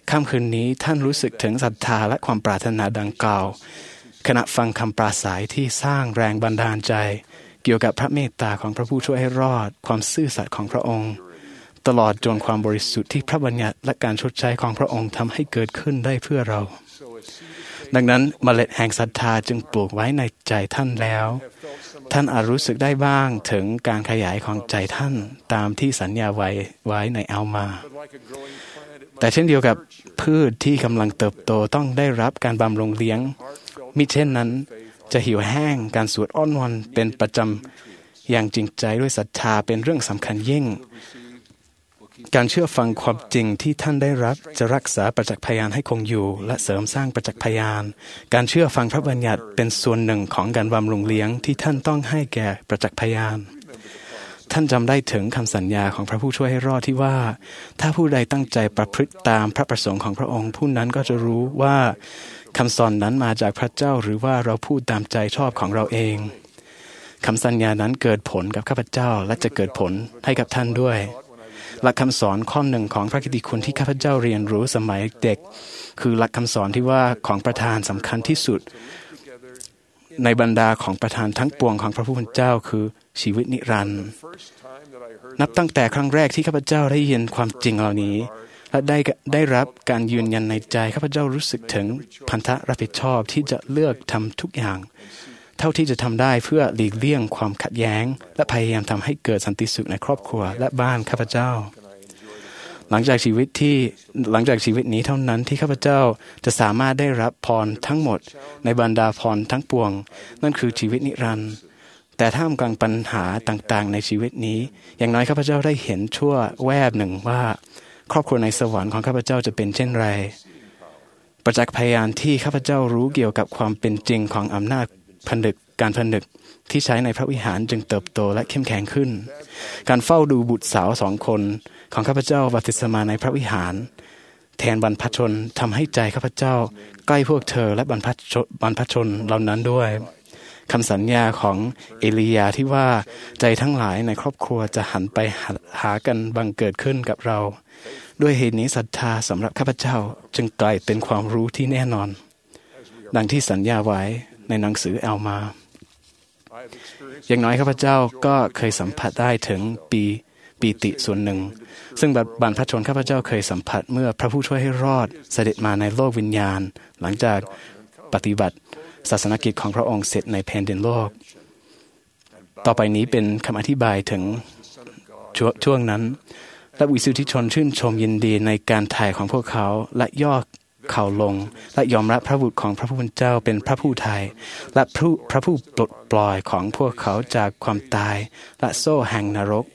ค่ำคืนนี้ท่านรู้สึกถึงศรัทธาและความปรารถนาดังกล่าวขณะฟังคำปราศัยที่สร้างแรงบันดาลใจเกี่ยวกับพระเมตตาของพระผู้ช่วยให้รอดความซื่อสัตย์ของพระองค์ตลอดจนความบริสุทธิ์ที่พระบัญญัติและการชดใช้ของพระองค์ทำให้เกิดขึ้นได้เพื่อเราดังนั้นเมล็ดแห่งศรัทธาจึงปลูกไว้ในใจท่านแล้วท่านอาจรู้สึกได้บ้างถึงการขยายของใจท่านตามที่สัญญาไว้ในอัลมาแต่เช่นเดียวกับพืชที่กำลังเติบโตต้องได้รับการบำรุงเลี้ยงมิเช่นนั้นจะเหี่ยวแห้งการสวดอ้อนวอนเป็นประจำอย่างจริงใจด้วยศรัทธาเป็นเรื่องสำคัญยิ่งการเชื่อฟังความจริงที่ท่านได้รับจะรักษาประจักษ์พยานให้คงอยู่และเสริมสร้างประจักษ์พยานการเชื่อฟังพระบัญญัติเป็นส่วนหนึ่งของการบำรุงเลี้ยงที่ท่านต้องให้แก่ประจักษ์พยานท่านจำได้ถึงคำสัญญาของพระผู้ช่วยให้รอดที่ว่าถ้าผู้ใดตั้งใจประพฤติตามพระประสงค์ของพระองค์ผู้นั้นก็จะรู้ว่าคำสอนนั้นมาจากพระเจ้าหรือว่าเราพูดตามใจชอบของเราเองคำสัญญานั้นเกิดผลกับข้าพเจ้าและจะเกิดผลให้กับท่านด้วยหลักคำสอนข้อหนึ่งของพระกิตติคุณที่ข้าพเจ้าเรียนรู้สมัยเด็กคือหลักคำสอนที่ว่าของประธานสำคัญที่สุดในบรรดาของประธานทั้งปวงของพระผู้เป็นเจ้าคือชีวิตนิรันดร์นับตั้งแต่ครั้งแรกที่ข้าพเจ้าได้ยินความจริงเหล่านี้และได้รับการยืนยันในใจข้าพเจ้ารู้สึกถึงพันธะรับผิดชอบที่จะเลือกทำทุกอย่างเท่าที่จะทำได้เพื่อหลีกเลี่ยงความขัดแย้งและพยายามทำให้เกิดสันติสุขในครอบครัวและบ้านข้าพเจ้าหลังจากชีวิตนี้เท่านั้นที่ข้าพเจ้าจะสามารถได้รับพรทั้งหมดในบรรดาพรทั้งปวงนั่นคือชีวิตนิรันดร์แต่ท่ามกลางปัญหาต่างๆในชีวิตนี้อย่างน้อยข้าพเจ้าได้เห็นชั่วแวบหนึ่งว่าครอบครัวในสวรรค์ของข้าพเจ้าจะเป็นเช่นไรประจักษ์พยานที่ข้าพเจ้ารู้เกี่ยวกับความเป็นจริงของอำนาจการผนึกที่ใช้ในพระวิหารจึงเติบโตและเข้มแข็งขึ้นการเฝ้าดูบุตรสาว2 คนของข้าพเจ้าบัพติศมาในพระวิหารแทนบรรพชนทำให้ใจข้าพเจ้าใกล้พวกเธอและบรรพชนเหล่านั้นด้วยคำสัญญาของเอลียาที่ว่าใจทั้งหลายในครอบครัวจะหันไปหากันบังเกิดขึ้นกับเราด้วยเหตุนี้ศรัทธาสำหรับข้าพเจ้าจึงกลายเป็นความรู้ที่แน่นอนดังที่สัญญาไว้ในหนังสืออัลมาอย่างน้อยข้าพเจ้าก็เคยสัมผัสได้ถึงปีติส่วนหนึ่งซึ่งบรรพชนข้าพเจ้าเคยสัมผัสเมื่อพระผู้ช่วยให้รอดเสด็จมาในโลกวิญญาณหลังจากปฏิบัติศาสนกิจของพระองค์เสร็จในแผ่นดินโลกต่อไปนี้เป็นคำอธิบายถึงช่วงนั้นและวิสุทธิชนชื่นชมยินดีในการถ่ายของพวกเขาและย่อเข่าลงและยอมรับพระบุตรของพระผู้เป็นเจ้าเป็นพระผู้ไถ่และพระผู้ปลดปล่อยของพวกเขาจากความตายและโซ่แห่งนรก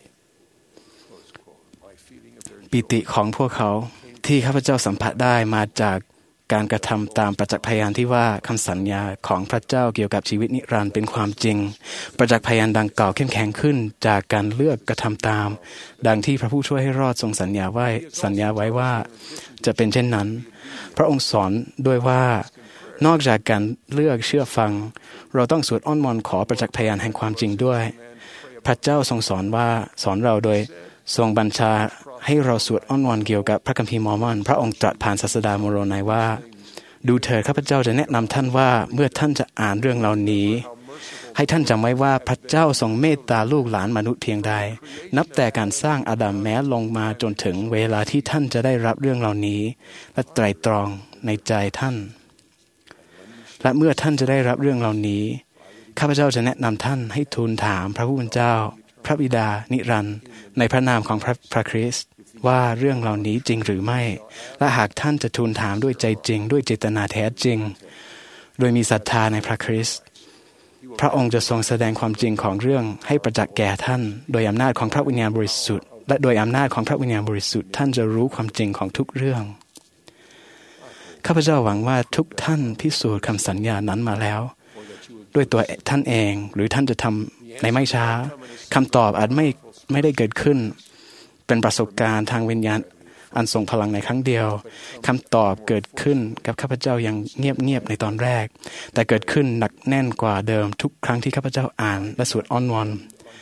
ปิติของพวกเขาที่ข้าพเจ้าสัมผัสได้มาจากการกระทำตามประจักษ์พยานที่ว่าคำสัญญาของพระเจ้าเกี่ยวกับชีวิตนิรันดร์เป็นความจริงประจักษ์พยานดังกล่าวเข้มแข็งขึ้นจากการเลือกกระทำตามดังที่พระผู้ช่วยให้รอดทรงสัญญาไว้ว่าจะเป็นเช่นนั้นพระองค์สอนด้วยว่านอกจากการเลือกเชื่อฟังเราต้องสวดอ้อนวอนขอประจักษ์พยานแห่งความจริงด้วยพระเจ้าทรงสอนเราโดยทรงบัญชาให้เราสวดอ้อนวอนเกี่ยวกับพระคัมภีร์มอร์มอนพระองค์ตรัสผ่านศาสดาโมโรไนว่าดูเถิดข้าพเจ้าจะแนะนำท่านว่าเมื่อท่านจะอ่านเรื่องเหล่านี้ให้ท่านจำไว้ว่าพระเจ้าทรงเมตตาลูกหลานมนุษย์เพียงใดนับแต่การสร้างอาดัมแม้ลงมาจนถึงเวลาที่ท่านจะได้รับเรื่องเหล่านี้และไตร่ตรองในใจท่านและเมื่อท่านจะได้รับเรื่องเหล่านี้ข้าพเจ้าจะแนะนำท่านให้ทูลถามพระผู้เป็นเจ้าพระบิดานิรันดร์ในพระนามของพระคริสต์ว่าเรื่องเหล่านี้จริงหรือไม่และหากท่านจะทูลถามด้วยใจจริงด้วยเจตนาแท้จริงโดยมีศรัทธาในพระคริสต์พระองค์จะทรงแสดงความจริงของเรื่องให้ประจักษ์แก่ท่านโดยอำนาจของพระวิญญาณบริสุทธิ์และโดยอำนาจของพระวิญญาณบริสุทธิ์ท่านจะรู้ความจริงของทุกเรื่องข้าพเจ้าหวังว่าทุกท่านพิสูจน์คำสัญญานั้นมาแล้วด้วยตัวท่านเองหรือท่านจะทำในไม่ช้าคำตอบอาจไม่ได้เกิดขึ้นเป็นประสบการณ์ทางวิญญาณอันทรงพลังในครั้งเดียวคำตอบเกิดขึ้นกับข้าพเจ้ายังเงียบๆในตอนแรกแต่เกิดขึ้นหนักแน่นกว่าเดิมทุกครั้งที่ข้าพเจ้าอ่านและสวดอ้อนวอน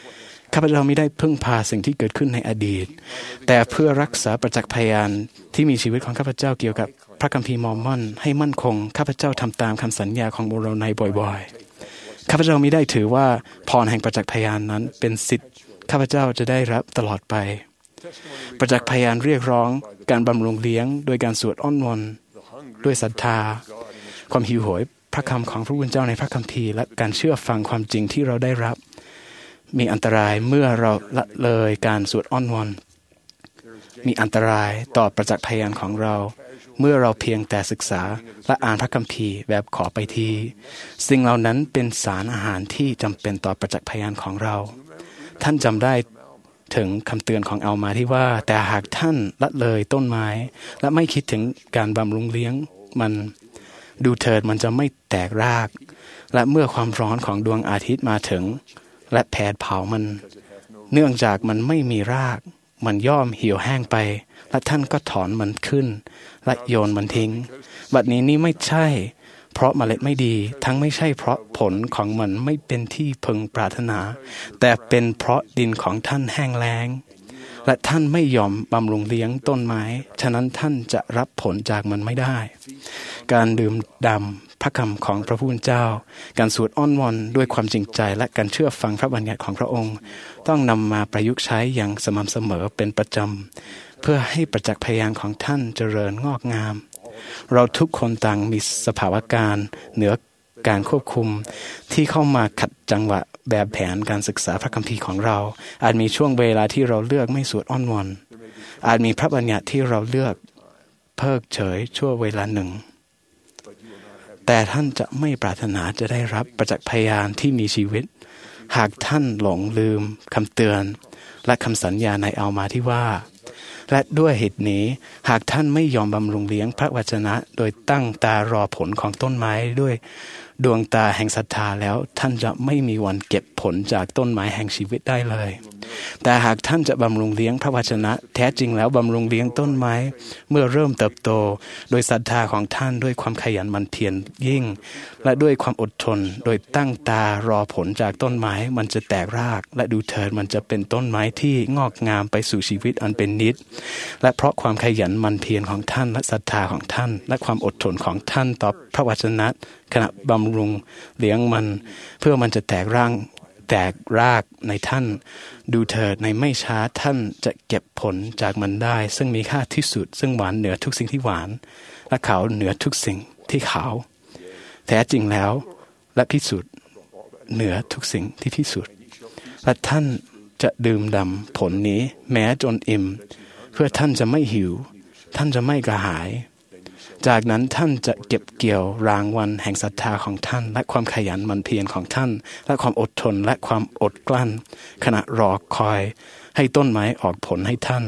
ข้าพเจ้าไม่ได้พึ่งพาสิ่งที่เกิดขึ้นในอดีตแต่เพื่อรักษาประจักษ์พยานที่มีชีวิตของข้าพเจ้าเกี่ยวกับพระคัมภีร์มอร์มอนให้มั่นคงข้าพเจ้าทำตามคำสัญญาของโมโรไนบ่อยๆข้าพเจ้าไม่ได้ถือว่าพรแห่งประจักษ์พยานนั้นเป็นสิทธิ์ข้าพเจ้าจะได้รับตลอดไปประจักษ์พยานเรียกร้องการบำรุงเลี้ยงโดยการสวดอ้อนวอนด้วยศรัทธาความหิวโหยพระคำของพระผู้เป็นเจ้าในพระคัมภีร์และการเชื่อฟังความจริงที่เราได้รับมีอันตรายเมื่อเราละเลยการสวดอ้อนวอนมีอันตรายต่อประจักษ์พยานของเราเมื่อเราเพียงแต่ศึกษาและอ่านพระคัมภีร์แบบขอไปทีสิ่งเหล่านั้นเป็นสารอาหารที่จำเป็นต่อประจักษ์พยานของเราท่านจำได้ถึงคำเตือนของอัลมาที่ว่าแต่หากท่านละเลยต้นไม้และไม่คิดถึงการบำรุงเลี้ยงมันดูเถิดมันจะไม่แตกรากและเมื่อความร้อนของดวงอาทิตย์มาถึงและแผดเผามันเนื่องจากมันไม่มีรากมันย่อมเหี่ยวแห้งไปและท่านก็ถอนมันขึ้นและโยนมันทิ้งบัดนี้นี่ไม่ใช่เพราะเมล็ดไม่ดีทั้งไม่ใช่เพราะผลของมันไม่เป็นที่พึงปรารถนาแต่เป็นเพราะดินของท่านแห้งแล้งและท่านไม่ยอมบำรุงเลี้ยงต้นไม้ฉะนั้นท่านจะรับผลจากมันไม่ได้การดื่มด่ำพระคำของพระผู้เป็นเจ้าการสวดอ้อนวอนด้วยความจริงใจและการเชื่อฟังพระบัญญัติของพระองค์ต้องนำมาประยุกต์ใช้อย่างสม่ำเสมอเป็นประจำเพื่อให้ประจักษ์พยานของท่านเจริญงอกงามเราทุกคนต่างมีสภาวะการเหนือการควบคุมที่เข้ามาขัดจังหวะแบบแผนการศึกษาพระคัมภีร์ของเราอาจมีช่วงเวลาที่เราเลือกไม่สวดอ้อนวอนอาจมีพระบัญญัติที่เราเลือกเพิกเฉยชั่วเวลาหนึ่งแต่ท่านจะไม่ปรารถนาจะได้รับประจักษ์พยานที่มีชีวิตหากท่านหลงลืมคำเตือนและคำสัญญาในอัลมาที่ว่าและด้วยเหตุนี้หากท่านไม่ยอมบำรุงเลี้ยงพระวจนะโดยตั้งตารอผลของต้นไม้ด้วยดวงตาแห่งศรัทธาแล้วท่านจะไม่มีวันเก็บผลจากต้นไม้แห่งชีวิตได้เลยแต่หากท่านจะบำรุงเลี้ยงพระวจนะแท้จริงแล้วบำรุงเลี้ยงต้นไม้เมื่อเริ่มเติบโตโดยศรัทธาของท่านด้วยความขยันหมั่นเพียรยิ่งและด้วยความอดทนโดยตั้งตารอผลจากต้นไม้มันจะแตกรากและดูเถิดมันจะเป็นต้นไม้ที่งอกงามไปสู่ชีวิตอันเป็นนิจและเพราะความขยันหมั่นเพียรของท่านและศรัทธาของท่านและความอดทนของท่านต่อพระวจนะขณะบำรุงเลี้ยงมันเพื่อมันจะแตกรากในท่านดูเถิดในไม่ช้าท่านจะเก็บผลจากมันได้ซึ่งมีค่าที่สุดซึ่งหวานเหนือทุกสิ่งที่หวานและขาวเหนือทุกสิ่งที่ขาวแท้จริงแล้วและพิสูจน์เหนือทุกสิ่งที่พิสูจน์และท่านจะดื่มด่ำผลนี้แม้จนอิ่มเพื่อท่านจะไม่หิวท่านจะไม่กระหายจากนั้นท่านจะเก็บเกี่ยวรางวัลแห่งศรัทธาของท่านและความขยันหมั่นเพียรของท่านและความอดทนและความอดกลั้นขณะรอคอยให้ต้นไม้ออกผลให้ท่าน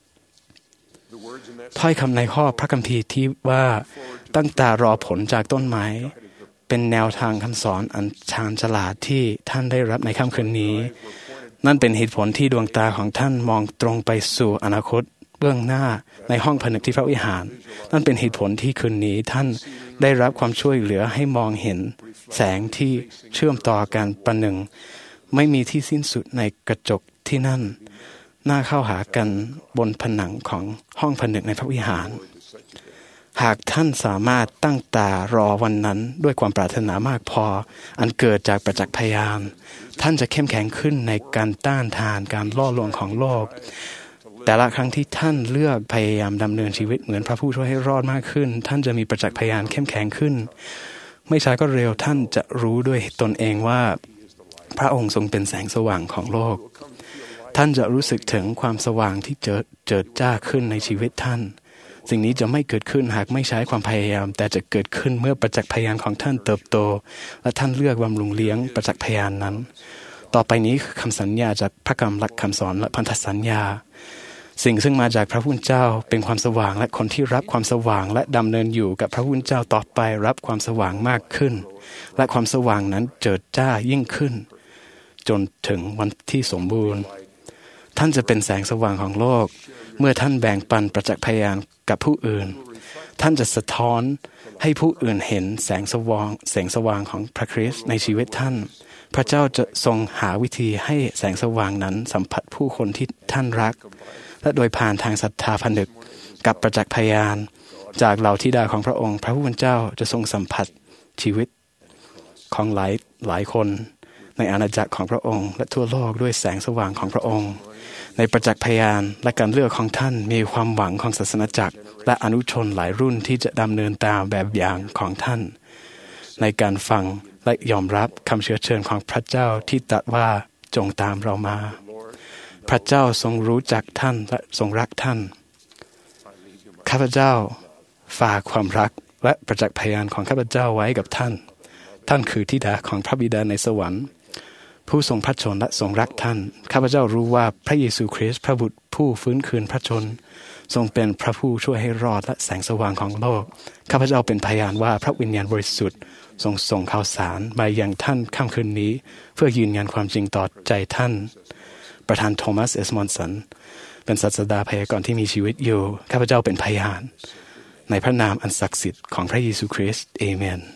ถ้อยคำในข้อพระคัมภีร์ที่ว่าตั้งตารอผลจากต้นไม้เป็นแนวทางคำสอนอันชาญฉลาดที่ท่านได้รับในค่ำคืนนี้นั่นเป็นเหตุผลที่ดวงตาของท่านมองตรงไปสู่อนาคตเบื้องหน้าในห้องผนึกที่พระวิหารนั่นเป็นเหตุผลที่คืนนี้ท่านได้รับความช่วยเหลือให้มองเห็นแสงที่เชื่อมต่อกันประหนึ่งไม่มีที่สิ้นสุดในกระจกที่นั่นหน้าเข้าหากันบนผนังของห้องผนึกในพระวิหารหากท่านสามารถตั้งตารอวันนั้นด้วยความปรารถนามากพออันเกิดจากประจักษ์พยานท่านจะเข้มแข็งขึ้นในการต้านทานการล่อลวงของโลกแต่ละครั้งที่ท่านเลือกพยายามดำเนินชีวิตเหมือนพระผู้ช่วยให้รอดมากขึ้นท่านจะมีประจักษ์พยานเข้มแข็งขึ้นไม่ช้าก็เร็วท่านจะรู้ด้วยตนเองว่าพระองค์ทรงเป็นแสงสว่างของโลกท่านจะรู้สึกถึงความสว่างที่เจิดจ้าขึ้นในชีวิตท่านสิ่งนี้จะไม่เกิดขึ้นหากไม่ใช้ความพยายามแต่จะเกิดขึ้นเมื่อประจักษ์พยานของท่านเติบโตและท่านเลือกบำรุงเลี้ยงประจักษ์พยานนั้นต่อไปนี้คือคำสัญญาจากพระกรรมหลักคำสอนและพันธสัญญาสิ่งซึ่งมาจากพระผู้เป็นเจ้าเป็นความสว่างและคนที่รับความสว่างและดำเนินอยู่กับพระผู้เป็นเจ้าต่อไปรับความสว่างมากขึ้นและความสว่างนั้นเจิดจ้ายิ่งขึ้นจนถึงวันที่สมบูรณ์ท่านจะเป็นแสงสว่างของโลกเมื่อท่านแบ่งปันประจักษ์พยานกับผู้อื่นท่านจะสะท้อนให้ผู้อื่นเห็นแสงสว่างของพระคริสต์ในชีวิตท่านพระเจ้าจะทรงหาวิธีให้แสงสว่างนั้นสัมผัสผู้คนที่ท่านรักและโดยผ่านทางศรัทธาผนึกกับประจักษ์พยานจากเหล่าธิดาของพระองค์พระผู้เป็นเจ้าจะทรงสัมผัสชีวิตของหลายคนในอาณาจักรของพระองค์และทั่วโลกด้วยแสงสว่างของพระองค์ในประจักษ์พยานและการเลือกของท่านมีความหวังของศาสนจักรและอนุชนหลายรุ่นที่จะดำเนินตามแบบอย่างของท่านในการฟังและยอมรับคำเชื้อเชิญของพระเจ้าที่ตรัสว่าจงตามเรามาพระเจ้าทรงรู้จักท่านและทรงรักท่านข้าพเจ้าฝากความรักและประจักษ์พยานของข้าพเจ้าไว้กับท่านท่านคือธิดาของพระบิดาในสวรรค์ผู้ทรงพระชนและทรงรักท่านข้าพเจ้ารู้ว่าพระเยซูคริสต์พระบุตรผู้ฟื้นคืนพระชนทรงเป็นพระผู้ช่วยให้รอดและแสงสว่างของโลกข้าพเจ้าเป็นพยานว่าพระวิญญาณบริสุทธิ์ทรงส่งข่าวสารมายังท่านค่ำคืนนี้เพื่อยืนยันความจริงต่อใจท่านประธานโทมัส เอสมอนสันเป็นศาสดาพยากรณ์ที่มีชีวิตอยู่ข้าพเจ้าเป็นพยานในพระนามอันศักดิ์สิทธิ์ของพระเยซูคริสต์เอเมน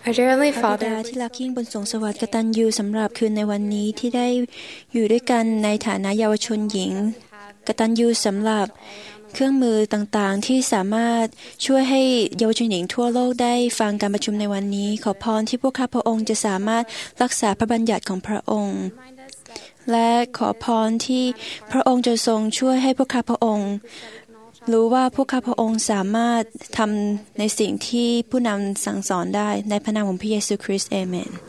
Our dear Heavenly พระบิดา Father, ที่รักยิ่งบนสวงสวรรค์กตัญญูสำหรับคืนในวันนี้ที่ได้อยู่ด้วยกันในฐานะเยาวชนหญิงกตัญญูสำหรับเครื่องมือต่างๆที่สามารถช่วยให้เยาวชนหญิงทั่วโลกได้ฟังการประชุมในวันนี้ขอพรที่พวกข้าพระองค์จะสามารถรักษาพระบัญญัติของพระองค์และขอพรที่พระองค์จะทรงช่วยให้พวกข้าพระองค์รู้ว่าพวกข้าพระองค์สามารถทำในสิ่งที่ผู้นำสั่งสอนได้ในพระนามของพระเยซูคริสต์อาเมน